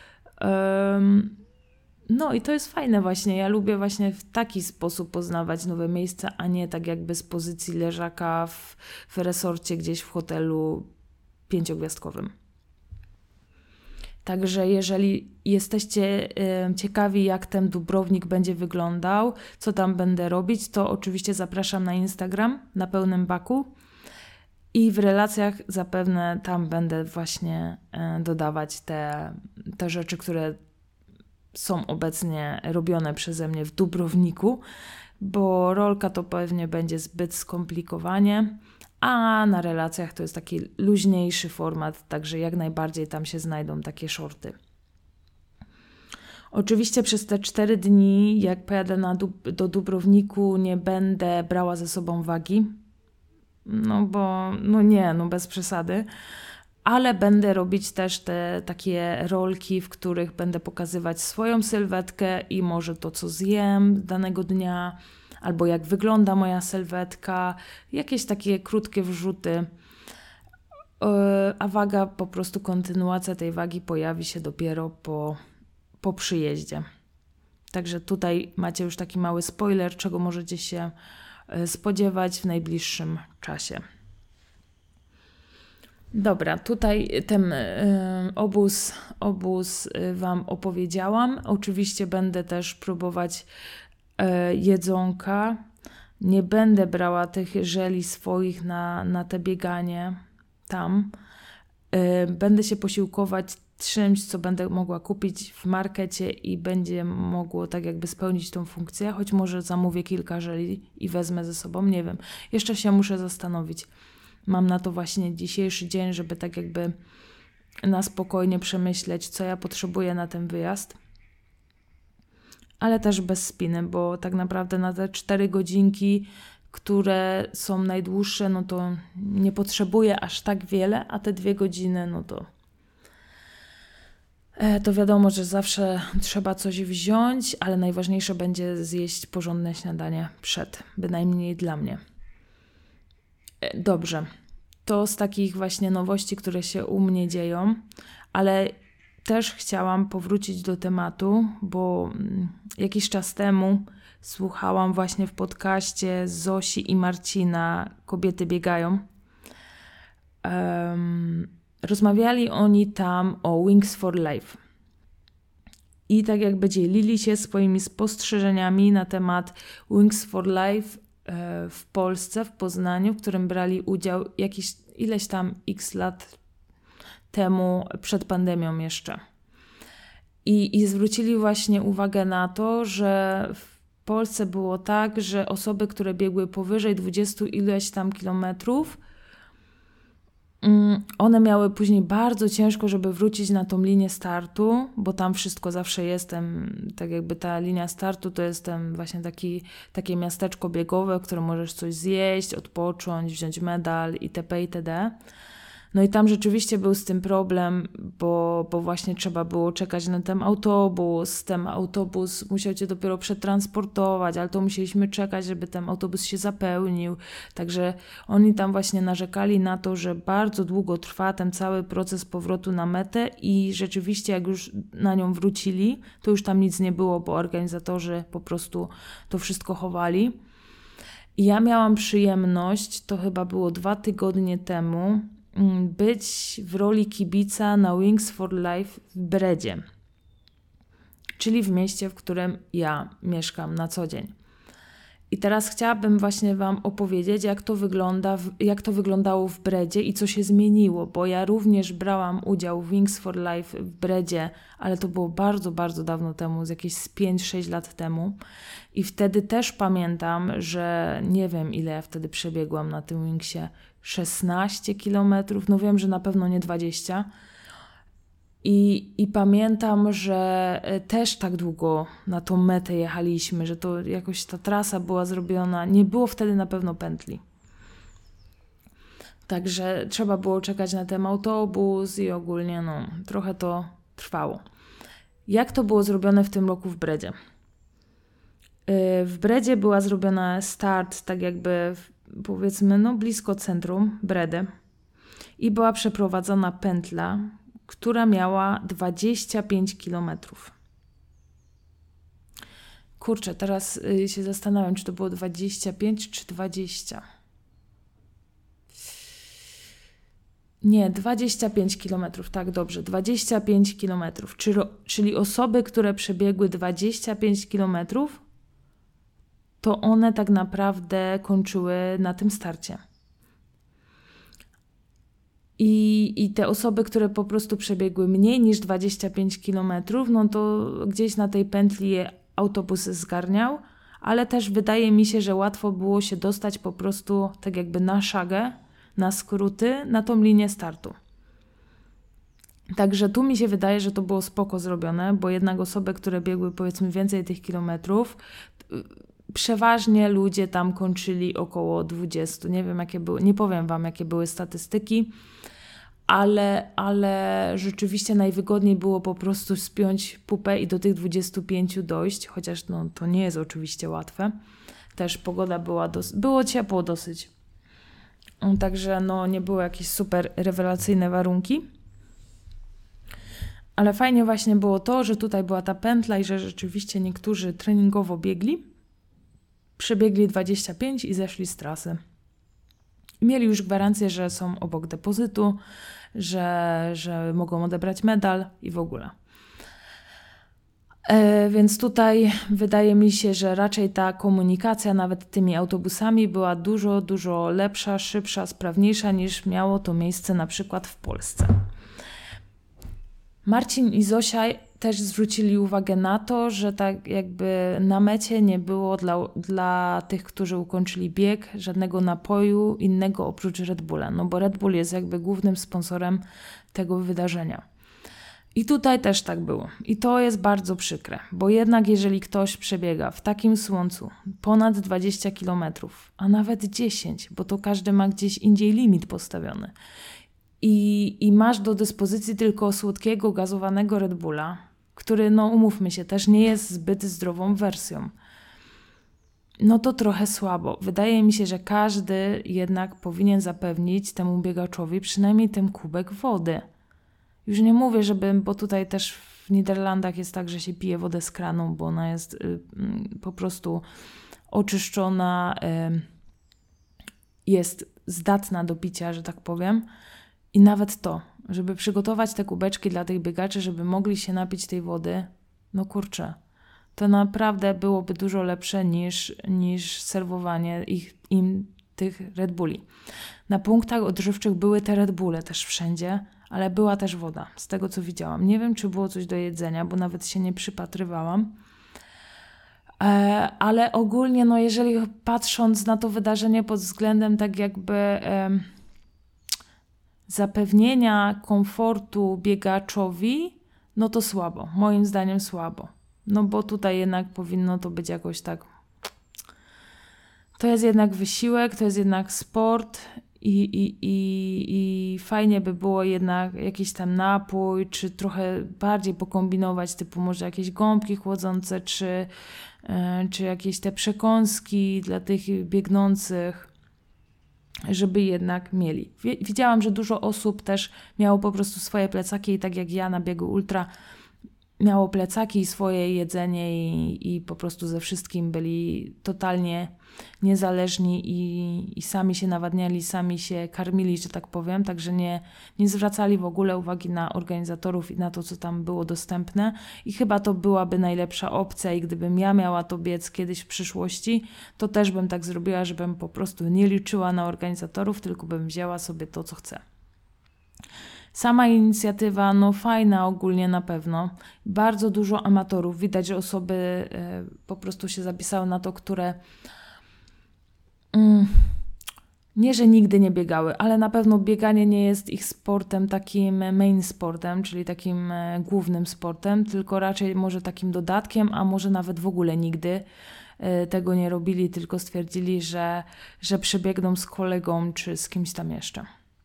No i to jest fajne właśnie. Ja lubię właśnie w taki sposób poznawać nowe miejsca, a nie tak jakby z pozycji leżaka w resorcie gdzieś w hotelu 5-gwiazdkowym. Także jeżeli jesteście ciekawi, jak ten Dubrownik będzie wyglądał, co tam będę robić, to oczywiście zapraszam na Instagram na pełnym baku. I w relacjach zapewne tam będę właśnie dodawać te rzeczy, które są obecnie robione przeze mnie w Dubrowniku, bo rolka to pewnie będzie zbyt skomplikowanie, a na relacjach to jest taki luźniejszy format, także jak najbardziej tam się znajdą takie shorty. Oczywiście przez te 4 dni, jak pojadę do Dubrowniku, nie będę brała ze sobą wagi, no bo bez przesady, ale będę robić też te takie rolki, w których będę pokazywać swoją sylwetkę i może to, co zjem danego dnia, albo jak wygląda moja sylwetka, jakieś takie krótkie wrzuty, a waga, po prostu kontynuacja tej wagi pojawi się dopiero po przyjeździe. Także tutaj macie już taki mały spoiler, czego możecie się spodziewać w najbliższym czasie. Dobra, tutaj ten obóz Wam opowiedziałam. Oczywiście będę też próbować jedzonka. Nie będę brała tych żeli swoich na te bieganie tam. Będę się posiłkować czymś, co będę mogła kupić w markecie i będzie mogło tak jakby spełnić tą funkcję, choć może zamówię kilka żeli i wezmę ze sobą, nie wiem. Jeszcze się muszę zastanowić. Mam na to właśnie dzisiejszy dzień, żeby tak jakby na spokojnie przemyśleć, co ja potrzebuję na ten wyjazd. Ale też bez spiny, bo tak naprawdę na te 4 godzinki, które są najdłuższe, no to nie potrzebuję aż tak wiele, a te 2 godziny, no to wiadomo, że zawsze trzeba coś wziąć, ale najważniejsze będzie zjeść porządne śniadanie przed, bynajmniej dla mnie. Dobrze, to z takich właśnie nowości, które się u mnie dzieją, ale też chciałam powrócić do tematu, bo jakiś czas temu słuchałam właśnie w podcaście Zosi i Marcina Kobiety biegają. Rozmawiali oni tam o Wings for Life. I tak jakby dzielili się swoimi spostrzeżeniami na temat Wings for Life w Polsce, w Poznaniu, w którym brali udział ileś tam x lat temu, przed pandemią jeszcze. I zwrócili właśnie uwagę na to, że w Polsce było tak, że osoby, które biegły powyżej 20 ileś tam kilometrów, one miały później bardzo ciężko, żeby wrócić na tą linię startu, bo tam wszystko zawsze jest, tak jakby ta linia startu to jest właśnie takie miasteczko biegowe, w którym możesz coś zjeść, odpocząć, wziąć medal itp. itd. No i tam rzeczywiście był z tym problem, bo właśnie trzeba było czekać na ten autobus musiał cię dopiero przetransportować, ale to musieliśmy czekać, żeby ten autobus się zapełnił. Także oni tam właśnie narzekali na to, że bardzo długo trwa ten cały proces powrotu na metę i rzeczywiście jak już na nią wrócili, to już tam nic nie było, bo organizatorzy po prostu to wszystko chowali. I ja miałam przyjemność, to chyba było 2 tygodnie temu, być w roli kibica na Wings for Life w Bredzie, czyli w mieście, w którym ja mieszkam na co dzień. I teraz chciałabym właśnie Wam opowiedzieć, jak to wyglądało w Bredzie i co się zmieniło, bo ja również brałam udział w Wings for Life w Bredzie, ale to było bardzo, bardzo dawno temu, z jakieś 5-6 lat temu. I wtedy też pamiętam, że nie wiem ile ja wtedy przebiegłam na tym Wingsie, 16 kilometrów, no wiem, że na pewno nie 20. I pamiętam, że też tak długo na tą metę jechaliśmy, że to jakoś ta trasa była zrobiona, nie było wtedy na pewno pętli. Także trzeba było czekać na ten autobus i ogólnie trochę to trwało. Jak to było zrobione w tym roku w Bredzie? W Bredzie była zrobiona start tak jakby powiedzmy blisko centrum Bredy i była przeprowadzona pętla, która miała 25 kilometrów. Kurczę, teraz się zastanawiam, czy to było 25 czy 20. Nie, 25 kilometrów, tak dobrze, 25 kilometrów. Czyli osoby, które przebiegły 25 kilometrów, to one tak naprawdę kończyły na tym starcie. I te osoby, które po prostu przebiegły mniej niż 25 kilometrów, no to gdzieś na tej pętli je autobus zgarniał, ale też wydaje mi się, że łatwo było się dostać po prostu tak jakby na szagę, na skróty, na tą linię startu. Także tu mi się wydaje, że to było spoko zrobione, bo jednak osoby, które biegły powiedzmy więcej tych kilometrów, przeważnie ludzie tam kończyli około 20. Nie wiem, jakie były, nie powiem wam, jakie były statystyki, ale rzeczywiście najwygodniej było po prostu spiąć pupę i do tych 25 dojść, chociaż no, to nie jest oczywiście łatwe. Też pogoda było ciepło dosyć. Także no, nie były jakieś super rewelacyjne warunki. Ale fajnie właśnie było to, że tutaj była ta pętla i że rzeczywiście niektórzy treningowo biegli, przebiegli 25 i zeszli z trasy. Mieli już gwarancję, że są obok depozytu, że mogą odebrać medal i w ogóle. Więc tutaj wydaje mi się, że raczej ta komunikacja nawet tymi autobusami była dużo, dużo lepsza, szybsza, sprawniejsza niż miało to miejsce na przykład w Polsce. Marcin i Zosia też zwrócili uwagę na to, że tak jakby na mecie nie było dla tych, którzy ukończyli bieg, żadnego napoju innego oprócz Red Bulla, no bo Red Bull jest jakby głównym sponsorem tego wydarzenia. I tutaj też tak było. I to jest bardzo przykre, bo jednak jeżeli ktoś przebiega w takim słońcu ponad 20 km, a nawet 10, bo to każdy ma gdzieś indziej limit postawiony, i masz do dyspozycji tylko słodkiego, gazowanego Red Bulla, który, no umówmy się, też nie jest zbyt zdrową wersją, no to trochę słabo. Wydaje mi się, że każdy jednak powinien zapewnić temu biegaczowi przynajmniej ten kubek wody. Już nie mówię, bo tutaj też w Niderlandach jest tak, że się pije wodę z kranu, bo ona jest po prostu oczyszczona, jest zdatna do picia, że tak powiem. I nawet to, żeby przygotować te kubeczki dla tych biegaczy, żeby mogli się napić tej wody, no kurczę, to naprawdę byłoby dużo lepsze niż serwowanie im tych Red Bulli. Na punktach odżywczych były te Red Bulle też wszędzie, ale była też woda, z tego co widziałam. Nie wiem, czy było coś do jedzenia, bo nawet się nie przypatrywałam. Ale ogólnie, no jeżeli patrząc na to wydarzenie pod względem tak jakby zapewnienia komfortu biegaczowi, no to słabo. Moim zdaniem słabo. No bo tutaj jednak powinno to być jakoś tak. To jest jednak wysiłek, to jest jednak sport i fajnie by było jednak jakiś tam napój, czy trochę bardziej pokombinować, typu może jakieś gąbki chłodzące, czy jakieś te przekąski dla tych biegnących, żeby jednak mieli. Widziałam, że dużo osób też miało po prostu swoje plecaki i tak jak ja na biegu ultra miało plecaki i swoje jedzenie i po prostu ze wszystkim byli totalnie niezależni i sami się nawadniali, sami się karmili, że tak powiem, także nie zwracali w ogóle uwagi na organizatorów i na to, co tam było dostępne i chyba to byłaby najlepsza opcja i gdybym ja miała to biec kiedyś w przyszłości, to też bym tak zrobiła, żebym po prostu nie liczyła na organizatorów, tylko bym wzięła sobie to, co chcę. Sama inicjatywa, no fajna ogólnie na pewno. Bardzo dużo amatorów. Widać, że osoby po prostu się zapisały na to, które nie, że nigdy nie biegały, ale na pewno bieganie nie jest ich sportem takim main sportem, czyli takim głównym sportem, tylko raczej może takim dodatkiem, a może nawet w ogóle nigdy tego nie robili, tylko stwierdzili, że przebiegną z kolegą czy z kimś tam jeszcze.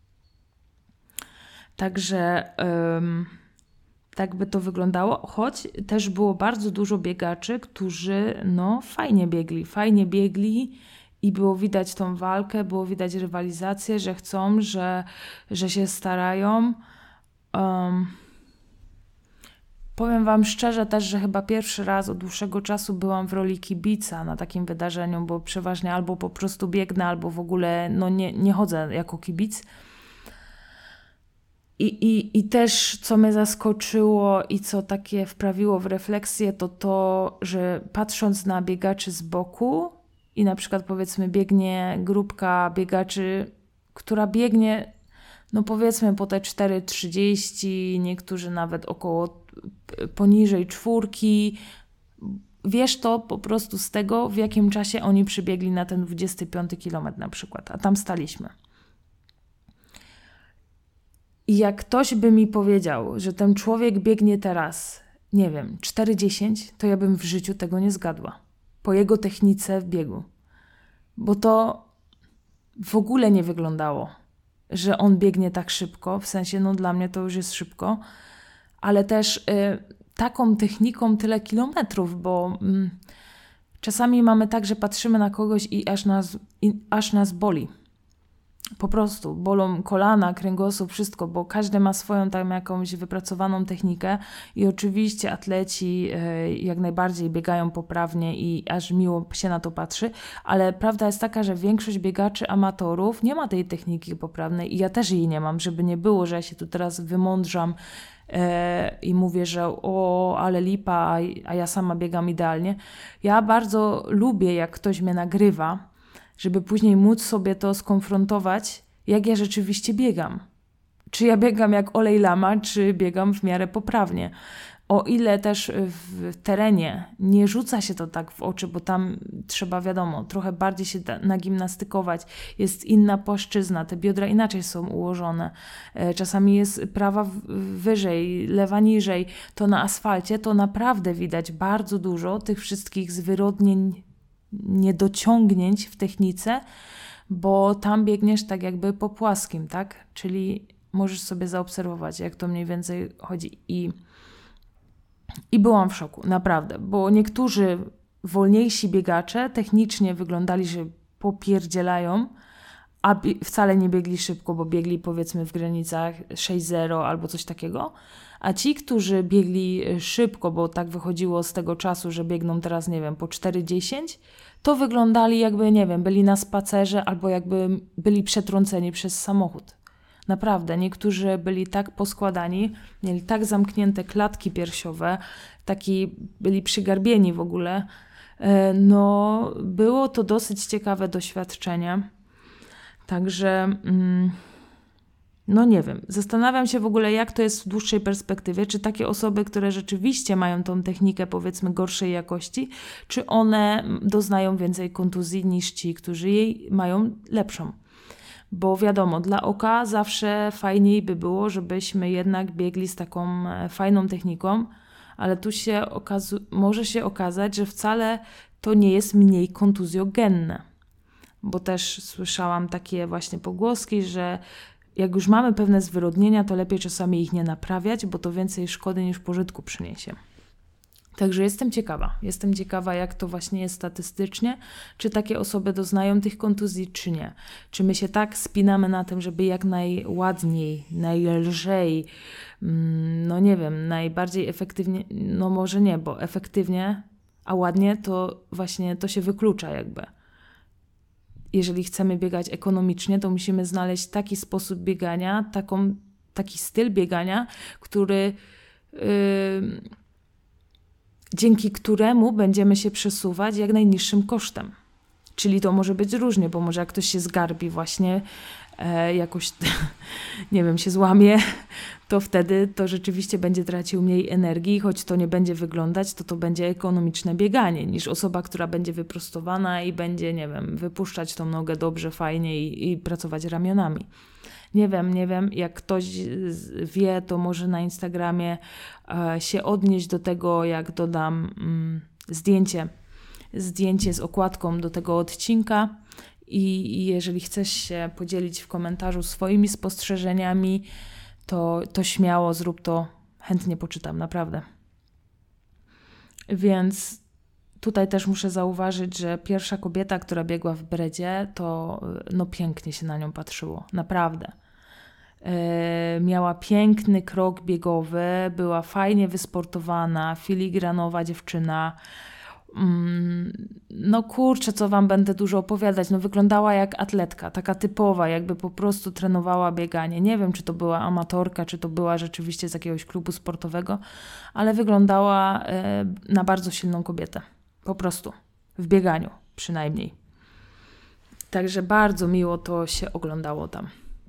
Także tak by to wyglądało, choć też było bardzo dużo biegaczy, którzy no fajnie biegli i było widać tą walkę, było widać rywalizację, że chcą, że się starają. Powiem wam szczerze też, że chyba pierwszy raz od dłuższego czasu byłam w roli kibica na takim wydarzeniu, bo przeważnie albo po prostu biegnę, albo w ogóle no nie chodzę jako kibic. I też co mnie zaskoczyło i co takie wprawiło w refleksję, to, że patrząc na biegaczy z boku i na przykład powiedzmy biegnie grupka biegaczy, która biegnie no powiedzmy po te 4:30, niektórzy nawet poniżej 4. Wiesz to po prostu z tego, w jakim czasie oni przybiegli na ten 25 kilometr na przykład, a tam staliśmy. I jak ktoś by mi powiedział, że ten człowiek biegnie teraz, nie wiem, 4:10, to ja bym w życiu tego nie zgadła. Po jego technice w biegu. Bo to w ogóle nie wyglądało, że on biegnie tak szybko. W sensie, no dla mnie to już jest szybko. Ale też taką techniką tyle kilometrów, bo czasami mamy tak, że patrzymy na kogoś i aż nas boli. Po prostu bolą kolana, kręgosłup, wszystko, bo każdy ma swoją tam jakąś wypracowaną technikę i oczywiście atleci jak najbardziej biegają poprawnie i aż miło się na to patrzy, ale prawda jest taka, że większość biegaczy amatorów nie ma tej techniki poprawnej i ja też jej nie mam, żeby nie było, że ja się tu teraz wymądrzam i mówię, że ale lipa, a ja sama biegam idealnie. Ja bardzo lubię, jak ktoś mnie nagrywa, żeby później móc sobie to skonfrontować, jak ja rzeczywiście biegam. Czy ja biegam jak Olej Lama, czy biegam w miarę poprawnie. O ile też w terenie nie rzuca się to tak w oczy, bo tam trzeba, wiadomo, trochę bardziej się nagimnastykować. Jest inna płaszczyzna, te biodra inaczej są ułożone. Czasami jest prawa wyżej, lewa niżej. To na asfalcie to naprawdę widać bardzo dużo tych wszystkich zwyrodnień, niedociągnięć w technice, bo tam biegniesz tak jakby po płaskim, tak? Czyli możesz sobie zaobserwować, jak to mniej więcej chodzi. I byłam w szoku, naprawdę, bo niektórzy wolniejsi biegacze technicznie wyglądali, że popierdzielają, a wcale nie biegli szybko, bo biegli powiedzmy w granicach 6:0 albo coś takiego, a ci, którzy biegli szybko, bo tak wychodziło z tego czasu, że biegną teraz, nie wiem, po 4:10, to wyglądali jakby, nie wiem, byli na spacerze albo jakby byli przetrąceni przez samochód. Naprawdę, niektórzy byli tak poskładani, mieli tak zamknięte klatki piersiowe, byli przygarbieni w ogóle. No, było to dosyć ciekawe doświadczenie. Także, no nie wiem, zastanawiam się w ogóle, jak to jest w dłuższej perspektywie, czy takie osoby, które rzeczywiście mają tą technikę, powiedzmy, gorszej jakości, czy one doznają więcej kontuzji niż ci, którzy jej mają lepszą. Bo wiadomo, dla oka zawsze fajniej by było, żebyśmy jednak biegli z taką fajną techniką, ale tu może się okazać, że wcale to nie jest mniej kontuzjogenne. Bo też słyszałam takie właśnie pogłoski, że jak już mamy pewne zwyrodnienia, to lepiej czasami ich nie naprawiać, bo to więcej szkody niż pożytku przyniesie. Także jestem ciekawa, jak to właśnie jest statystycznie, czy takie osoby doznają tych kontuzji, czy nie. Czy my się tak spinamy na tym, żeby jak najładniej, najlżej, no nie wiem, najbardziej efektywnie, no może nie, bo efektywnie, a ładnie, to właśnie to się wyklucza jakby. Jeżeli chcemy biegać ekonomicznie, to musimy znaleźć taki sposób biegania, taki styl biegania, dzięki któremu będziemy się przesuwać jak najniższym kosztem. Czyli to może być różnie, bo może jak ktoś się zgarbi właśnie, jakoś, nie wiem, się złamie, to wtedy to rzeczywiście będzie tracił mniej energii, choć to nie będzie wyglądać, to będzie ekonomiczne bieganie, niż osoba, która będzie wyprostowana i będzie, nie wiem, wypuszczać tą nogę dobrze, fajnie i pracować ramionami. Nie wiem, jak ktoś wie, to może na Instagramie się odnieść do tego, jak dodam zdjęcie z okładką do tego odcinka i jeżeli chcesz się podzielić w komentarzu swoimi spostrzeżeniami, to śmiało zrób to, chętnie poczytam, naprawdę. Więc tutaj też muszę zauważyć, że pierwsza kobieta, która biegła w bredzie, to no pięknie się na nią patrzyło, naprawdę. Miała piękny krok biegowy, była fajnie wysportowana, filigranowa dziewczyna. No kurczę, co wam będę dużo opowiadać, no wyglądała jak atletka, taka typowa, jakby po prostu trenowała bieganie. Nie wiem, czy to była amatorka, czy to była rzeczywiście z jakiegoś klubu sportowego, ale wyglądała na bardzo silną kobietę, po prostu, w bieganiu przynajmniej. Także bardzo miło to się oglądało tam.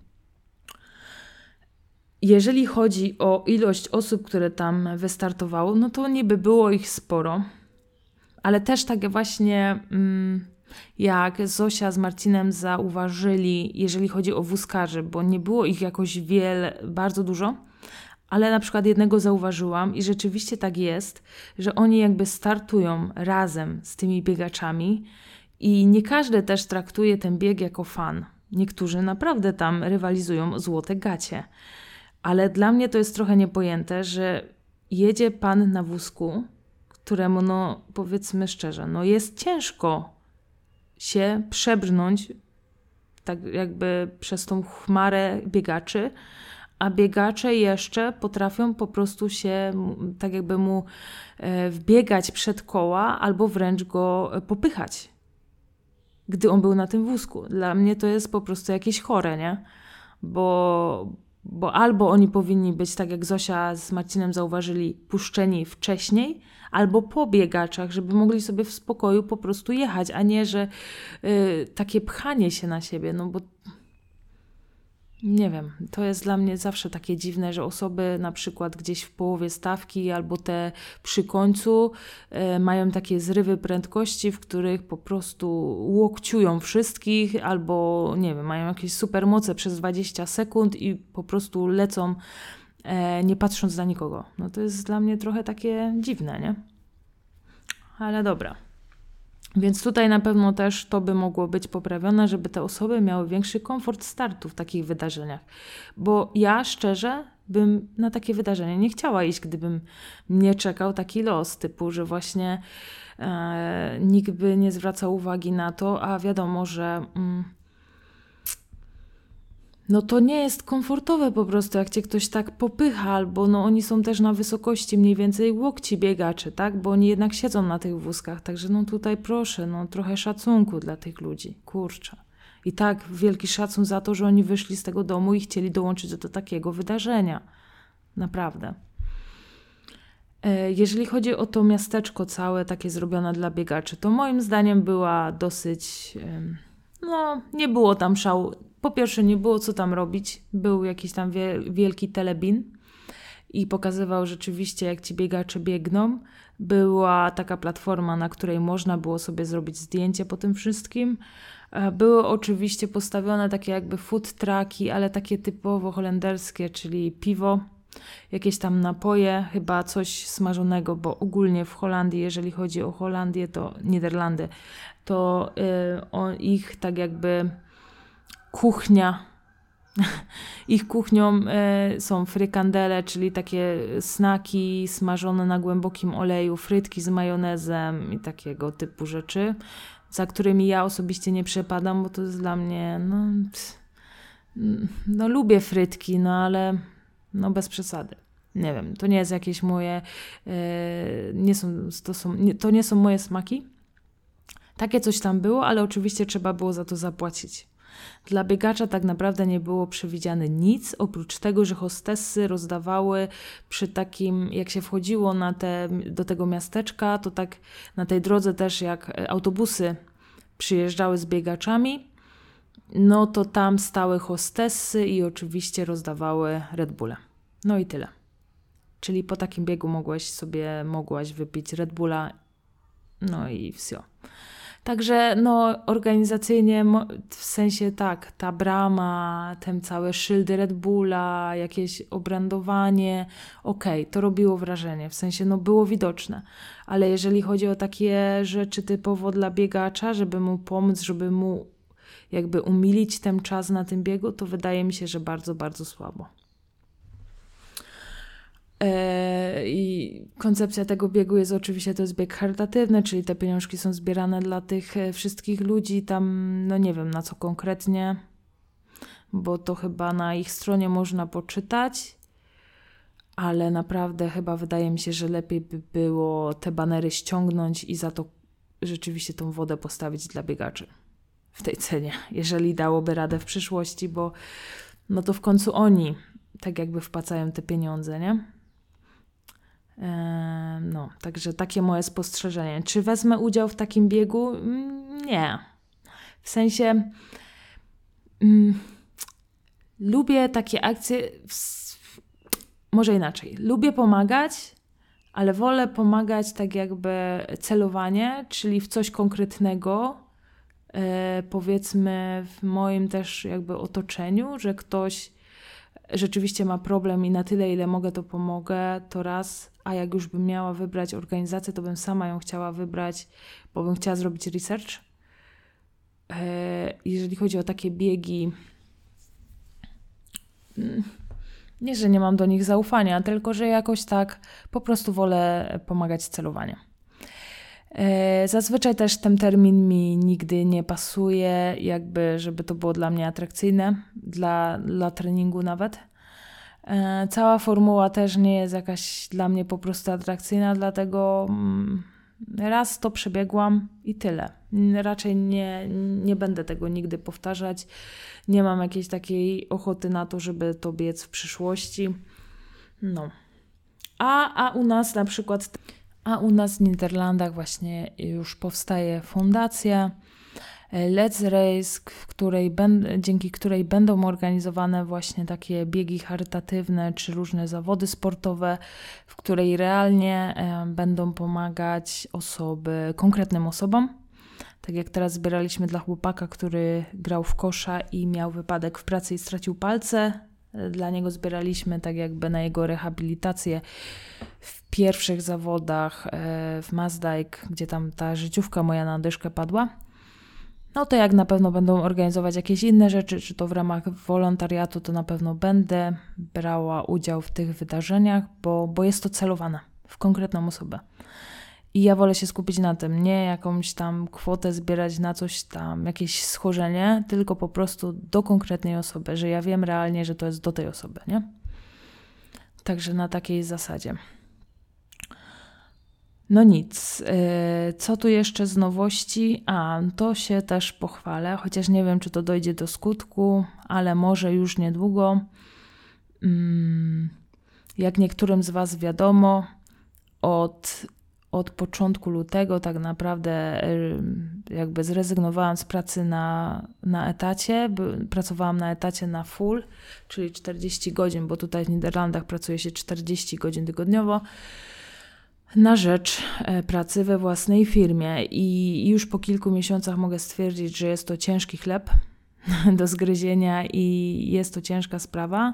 Jeżeli chodzi o ilość osób, które tam wystartowało, no to niby było ich sporo, ale też tak właśnie jak Zosia z Marcinem zauważyli, jeżeli chodzi o wózkarzy, bo nie było ich jakoś bardzo dużo, ale na przykład jednego zauważyłam i rzeczywiście tak jest, że oni jakby startują razem z tymi biegaczami i nie każdy też traktuje ten bieg jako fan. Niektórzy naprawdę tam rywalizują o złote gacie. Ale dla mnie to jest trochę niepojęte, że jedzie pan na wózku, któremu, no powiedzmy szczerze, no jest ciężko się przebrnąć tak jakby przez tą chmarę biegaczy, a biegacze jeszcze potrafią po prostu się tak jakby mu wbiegać przed koła albo wręcz go popychać, gdy on był na tym wózku. Dla mnie to jest po prostu jakieś chore, nie? Bo albo oni powinni być, tak jak Zosia z Marcinem zauważyli, puszczeni wcześniej, albo po biegaczach, żeby mogli sobie w spokoju po prostu jechać, a nie, że takie pchanie się na siebie, no bo nie wiem, to jest dla mnie zawsze takie dziwne, że osoby na przykład gdzieś w połowie stawki albo te przy końcu mają takie zrywy prędkości, w których po prostu łokciują wszystkich albo nie wiem, mają jakieś supermoce przez 20 sekund i po prostu lecą nie patrząc na nikogo. No to jest dla mnie trochę takie dziwne, nie? Ale dobra. Więc tutaj na pewno też to by mogło być poprawione, żeby te osoby miały większy komfort startu w takich wydarzeniach. Bo ja szczerze bym na takie wydarzenie nie chciała iść, gdybym mnie czekał taki los, typu, że właśnie nikt by nie zwracał uwagi na to, a wiadomo, że no to nie jest komfortowe po prostu, jak cię ktoś tak popycha, albo no oni są też na wysokości mniej więcej łokci biegaczy, tak? Bo oni jednak siedzą na tych wózkach, także no tutaj proszę, no trochę szacunku dla tych ludzi, kurczę. I tak wielki szacun za to, że oni wyszli z tego domu i chcieli dołączyć do takiego wydarzenia. Naprawdę. Jeżeli chodzi o to miasteczko całe takie zrobione dla biegaczy, to moim zdaniem była dosyć, no nie było tam szału. Po pierwsze nie było co tam robić, był jakiś tam wielki telebin i pokazywał rzeczywiście jak ci biegacze biegną. Była taka platforma, na której można było sobie zrobić zdjęcie po tym wszystkim. Były oczywiście postawione takie jakby food trucki, ale takie typowo holenderskie, czyli piwo, jakieś tam napoje, chyba coś smażonego, bo ogólnie w Holandii, jeżeli chodzi o Holandię, to Niderlandy, to ich tak jakby kuchnia, ich kuchnią są frykandele, czyli takie snaki smażone na głębokim oleju, frytki z majonezem i takiego typu rzeczy, za którymi ja osobiście nie przepadam, bo to jest dla mnie, no lubię frytki, no ale no bez przesady. Nie wiem, to nie jest jakieś moje, to nie są moje smaki. Takie coś tam było, ale oczywiście trzeba było za to zapłacić. Dla biegacza tak naprawdę nie było przewidziane nic, oprócz tego, że hostessy rozdawały przy takim, jak się wchodziło do tego miasteczka, to tak na tej drodze też jak autobusy przyjeżdżały z biegaczami, no to tam stały hostessy i oczywiście rozdawały Red Bulle. No i tyle. Czyli po takim biegu mogłaś wypić Red Bulla, no i wsio. Także no organizacyjnie, w sensie tak, ta brama, te całe szyldy Red Bulla, jakieś obrandowanie, okej, to robiło wrażenie, w sensie no było widoczne, ale jeżeli chodzi o takie rzeczy typowo dla biegacza, żeby mu pomóc, żeby mu jakby umilić ten czas na tym biegu, to wydaje mi się, że bardzo, bardzo słabo. I koncepcja tego biegu jest oczywiście, to jest bieg charytatywny, czyli te pieniążki są zbierane dla tych wszystkich ludzi tam, no nie wiem na co konkretnie, bo to chyba na ich stronie można poczytać, ale naprawdę chyba wydaje mi się, że lepiej by było te banery ściągnąć i za to rzeczywiście tą wodę postawić dla biegaczy w tej cenie, jeżeli dałoby radę w przyszłości, bo no to w końcu oni tak jakby wpłacają te pieniądze, nie? No, także takie moje spostrzeżenie. Czy wezmę udział w takim biegu? Nie. W sensie lubię takie akcje, może inaczej. Lubię pomagać, ale wolę pomagać tak jakby celowanie, czyli w coś konkretnego, powiedzmy w moim też jakby otoczeniu, że ktoś rzeczywiście ma problem i na tyle, ile mogę, to pomogę, to raz, a jak już bym miała wybrać organizację, to bym sama ją chciała wybrać, bo bym chciała zrobić research. Jeżeli chodzi o takie biegi, nie, że nie mam do nich zaufania, tylko że jakoś tak po prostu wolę pomagać celowanie. Zazwyczaj też ten termin mi nigdy nie pasuje, jakby żeby to było dla mnie atrakcyjne, dla treningu nawet. Cała formuła też nie jest jakaś dla mnie po prostu atrakcyjna, dlatego raz to przebiegłam i tyle. Raczej nie będę tego nigdy powtarzać. Nie mam jakiejś takiej ochoty na to, żeby to biec w przyszłości. No. A u nas na przykład... A u nas w Niderlandach właśnie już powstaje fundacja Let's Race, dzięki której będą organizowane właśnie takie biegi charytatywne czy różne zawody sportowe, w której realnie będą pomagać konkretnym osobom. Tak jak teraz zbieraliśmy dla chłopaka, który grał w kosza i miał wypadek w pracy i stracił palce. Dla niego zbieraliśmy tak jakby na jego rehabilitację w pierwszych zawodach w Maasdijk, gdzie tam ta życiówka moja na dyszkę padła. No to jak na pewno będą organizować jakieś inne rzeczy, czy to w ramach wolontariatu, to na pewno będę brała udział w tych wydarzeniach, bo jest to celowane w konkretną osobę. I ja wolę się skupić na tym, nie jakąś tam kwotę zbierać na coś tam, jakieś schorzenie, tylko po prostu do konkretnej osoby, że ja wiem realnie, że to jest do tej osoby, nie? Także na takiej zasadzie. No nic. Co tu jeszcze z nowości? To się też pochwalę, chociaż nie wiem, czy to dojdzie do skutku, ale może już niedługo. Jak niektórym z Was wiadomo, od początku lutego tak naprawdę jakby zrezygnowałam z pracy na etacie. Pracowałam na etacie na full, czyli 40 godzin, bo tutaj w Niderlandach pracuje się 40 godzin tygodniowo na rzecz pracy we własnej firmie. I już po kilku miesiącach mogę stwierdzić, że jest to ciężki chleb do zgryzienia i jest to ciężka sprawa.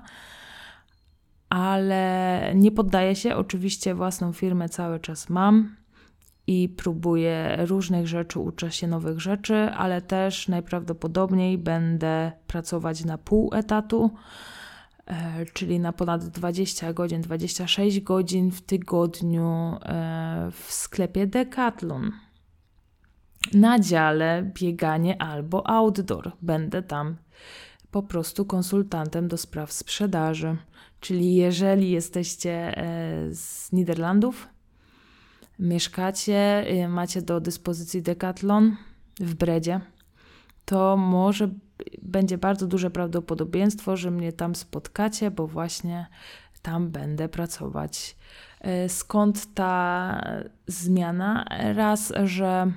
Ale nie poddaję się. Oczywiście własną firmę cały czas mam i próbuję różnych rzeczy, uczę się nowych rzeczy, ale też najprawdopodobniej będę pracować na pół etatu, czyli na ponad 20 godzin, 26 godzin w tygodniu w sklepie Decathlon. Na dziale bieganie albo outdoor. Będę tam po prostu konsultantem do spraw sprzedaży. Czyli jeżeli jesteście z Niderlandów, mieszkacie, macie do dyspozycji Decathlon w Bredzie, to może będzie bardzo duże prawdopodobieństwo, że mnie tam spotkacie, bo właśnie tam będę pracować. Skąd ta zmiana? Raz, że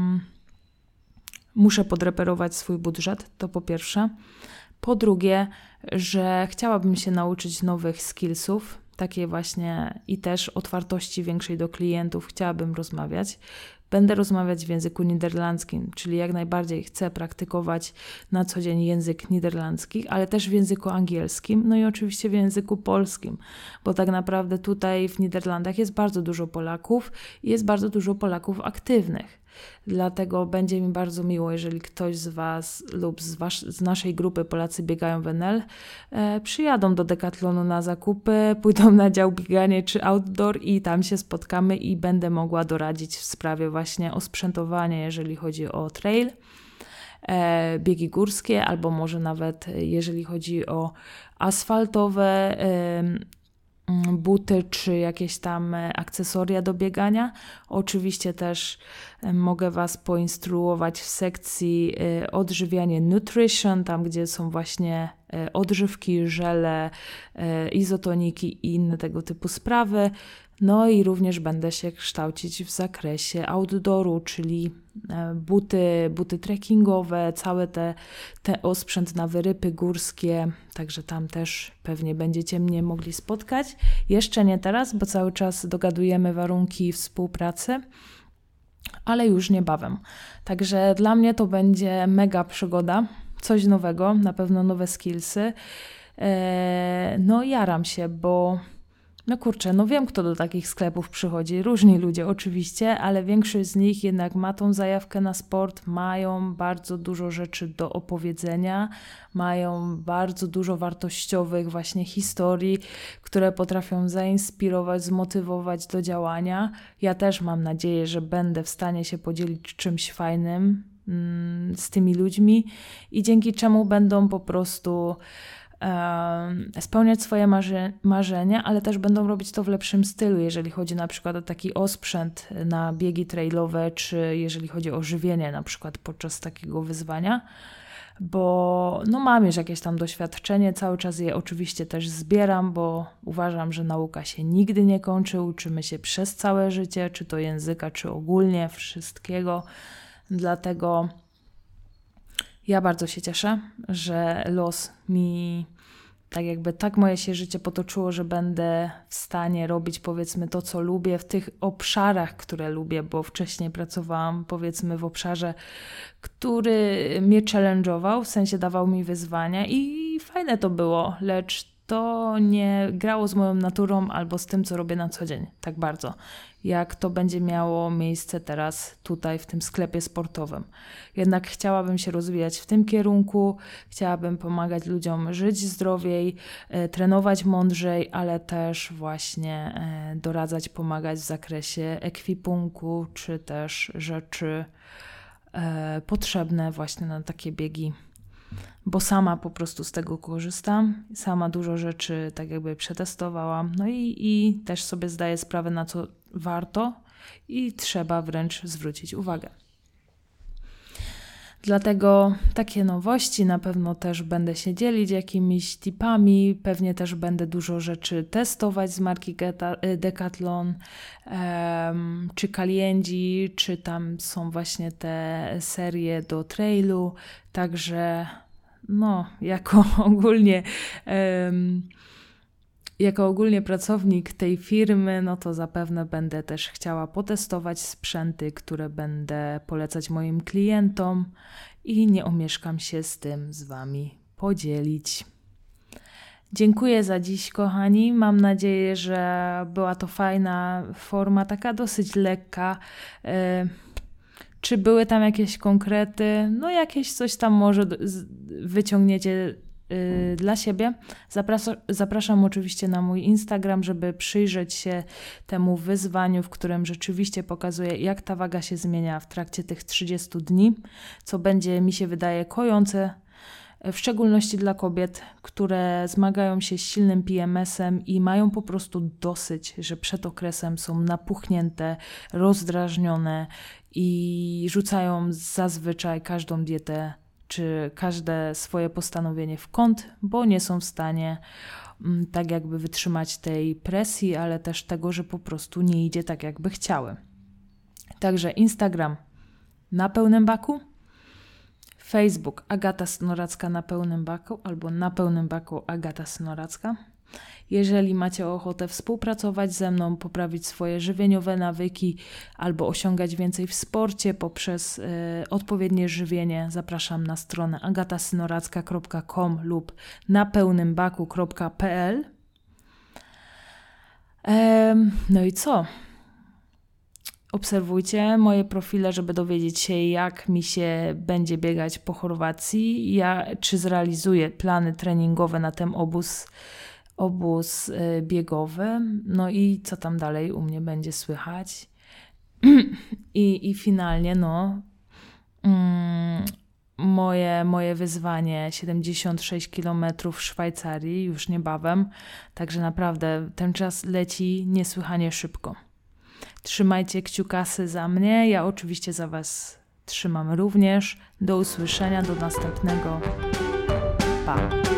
muszę podreperować swój budżet, to po pierwsze. Po drugie, że chciałabym się nauczyć nowych skillsów, takiej właśnie i też otwartości większej do klientów chciałabym rozmawiać. Będę rozmawiać w języku niderlandzkim, czyli jak najbardziej chcę praktykować na co dzień język niderlandzki, ale też w języku angielskim, no i oczywiście w języku polskim, bo tak naprawdę tutaj w Niderlandach jest bardzo dużo Polaków i jest bardzo dużo Polaków aktywnych. Dlatego będzie mi bardzo miło, jeżeli ktoś z Was lub z naszej grupy Polacy biegają w NL przyjadą do Decathlonu na zakupy, pójdą na dział bieganie czy outdoor i tam się spotkamy i będę mogła doradzić w sprawie właśnie osprzętowania, jeżeli chodzi o trail, biegi górskie, albo może nawet jeżeli chodzi o asfaltowe buty czy jakieś tam akcesoria do biegania. Oczywiście też mogę Was poinstruować w sekcji odżywianie nutrition, tam gdzie są właśnie odżywki, żele, izotoniki i inne tego typu sprawy. No i również będę się kształcić w zakresie outdooru, czyli buty trekkingowe, całe te osprzęt na wyrypy górskie, także tam też pewnie będziecie mnie mogli spotkać. Jeszcze nie teraz, bo cały czas dogadujemy warunki współpracy, ale już niebawem. Także dla mnie to będzie mega przygoda, coś nowego, na pewno nowe skillsy. No jaram się, bo no kurczę, no wiem, kto do takich sklepów przychodzi, różni ludzie oczywiście, ale większość z nich jednak ma tą zajawkę na sport, mają bardzo dużo rzeczy do opowiedzenia, mają bardzo dużo wartościowych właśnie historii, które potrafią zainspirować, zmotywować do działania. Ja też mam nadzieję, że będę w stanie się podzielić czymś fajnym z tymi ludźmi i dzięki czemu będą po prostu spełniać swoje marzenia, ale też będą robić to w lepszym stylu, jeżeli chodzi na przykład o taki osprzęt na biegi trailowe, czy jeżeli chodzi o żywienie na przykład podczas takiego wyzwania, bo no mam już jakieś tam doświadczenie, cały czas je oczywiście też zbieram, bo uważam, że nauka się nigdy nie kończy, uczymy się przez całe życie, czy to języka, czy ogólnie wszystkiego, dlatego ja bardzo się cieszę, że los mi tak moje się życie potoczyło, że będę w stanie robić powiedzmy to, co lubię w tych obszarach, które lubię, bo wcześniej pracowałam powiedzmy w obszarze, który mnie challenge'ował, w sensie dawał mi wyzwania i fajne to było, lecz to nie grało z moją naturą albo z tym, co robię na co dzień, tak bardzo, jak to będzie miało miejsce teraz tutaj w tym sklepie sportowym. Jednak chciałabym się rozwijać w tym kierunku, chciałabym pomagać ludziom żyć zdrowiej, trenować mądrzej, ale też właśnie doradzać, pomagać w zakresie ekwipunku, czy też rzeczy potrzebne właśnie na takie biegi, bo sama po prostu z tego korzystam, sama dużo rzeczy tak jakby przetestowałam, no i też sobie zdaję sprawę, na co warto i trzeba wręcz zwrócić uwagę. Dlatego takie nowości na pewno też będę się dzielić jakimiś tipami, pewnie też będę dużo rzeczy testować z marki Decathlon, czy Kaliendzi, czy tam są właśnie te serie do trailu, także no jako ogólnie pracownik tej firmy, no to zapewne będę też chciała potestować sprzęty, które będę polecać moim klientom i nie omieszkam się z tym z Wami podzielić. Dziękuję za dziś, kochani. Mam nadzieję, że była to fajna forma, taka dosyć lekka. Czy były tam jakieś konkrety? No jakieś coś tam może wyciągniecie dla siebie. Zapraszam oczywiście na mój Instagram, żeby przyjrzeć się temu wyzwaniu, w którym rzeczywiście pokazuję, jak ta waga się zmienia w trakcie tych 30 dni, co będzie, mi się wydaje, kojące, w szczególności dla kobiet, które zmagają się z silnym PMS-em i mają po prostu dosyć, że przed okresem są napuchnięte, rozdrażnione i rzucają zazwyczaj każdą dietę czy każde swoje postanowienie w kąt, bo nie są w stanie tak jakby wytrzymać tej presji, ale też tego, że po prostu nie idzie tak, jakby chciały. Także Instagram na pełnym baku, Facebook Agata Snoracka na pełnym baku albo na pełnym baku Agata Snoracka. Jeżeli macie ochotę współpracować ze mną, poprawić swoje żywieniowe nawyki albo osiągać więcej w sporcie poprzez odpowiednie żywienie, zapraszam na stronę agatasnoracka.com lub napełnymbaku.pl. No i co? Obserwujcie moje profile, żeby dowiedzieć się, jak mi się będzie biegać po Chorwacji, czy zrealizuję plany treningowe na ten obóz biegowy, no i co tam dalej u mnie będzie słychać. I finalnie moje wyzwanie 76 km w Szwajcarii już niebawem, także naprawdę ten czas leci niesłychanie szybko. Trzymajcie kciukasy za mnie, ja oczywiście za Was trzymam również. Do usłyszenia, do następnego. Pa!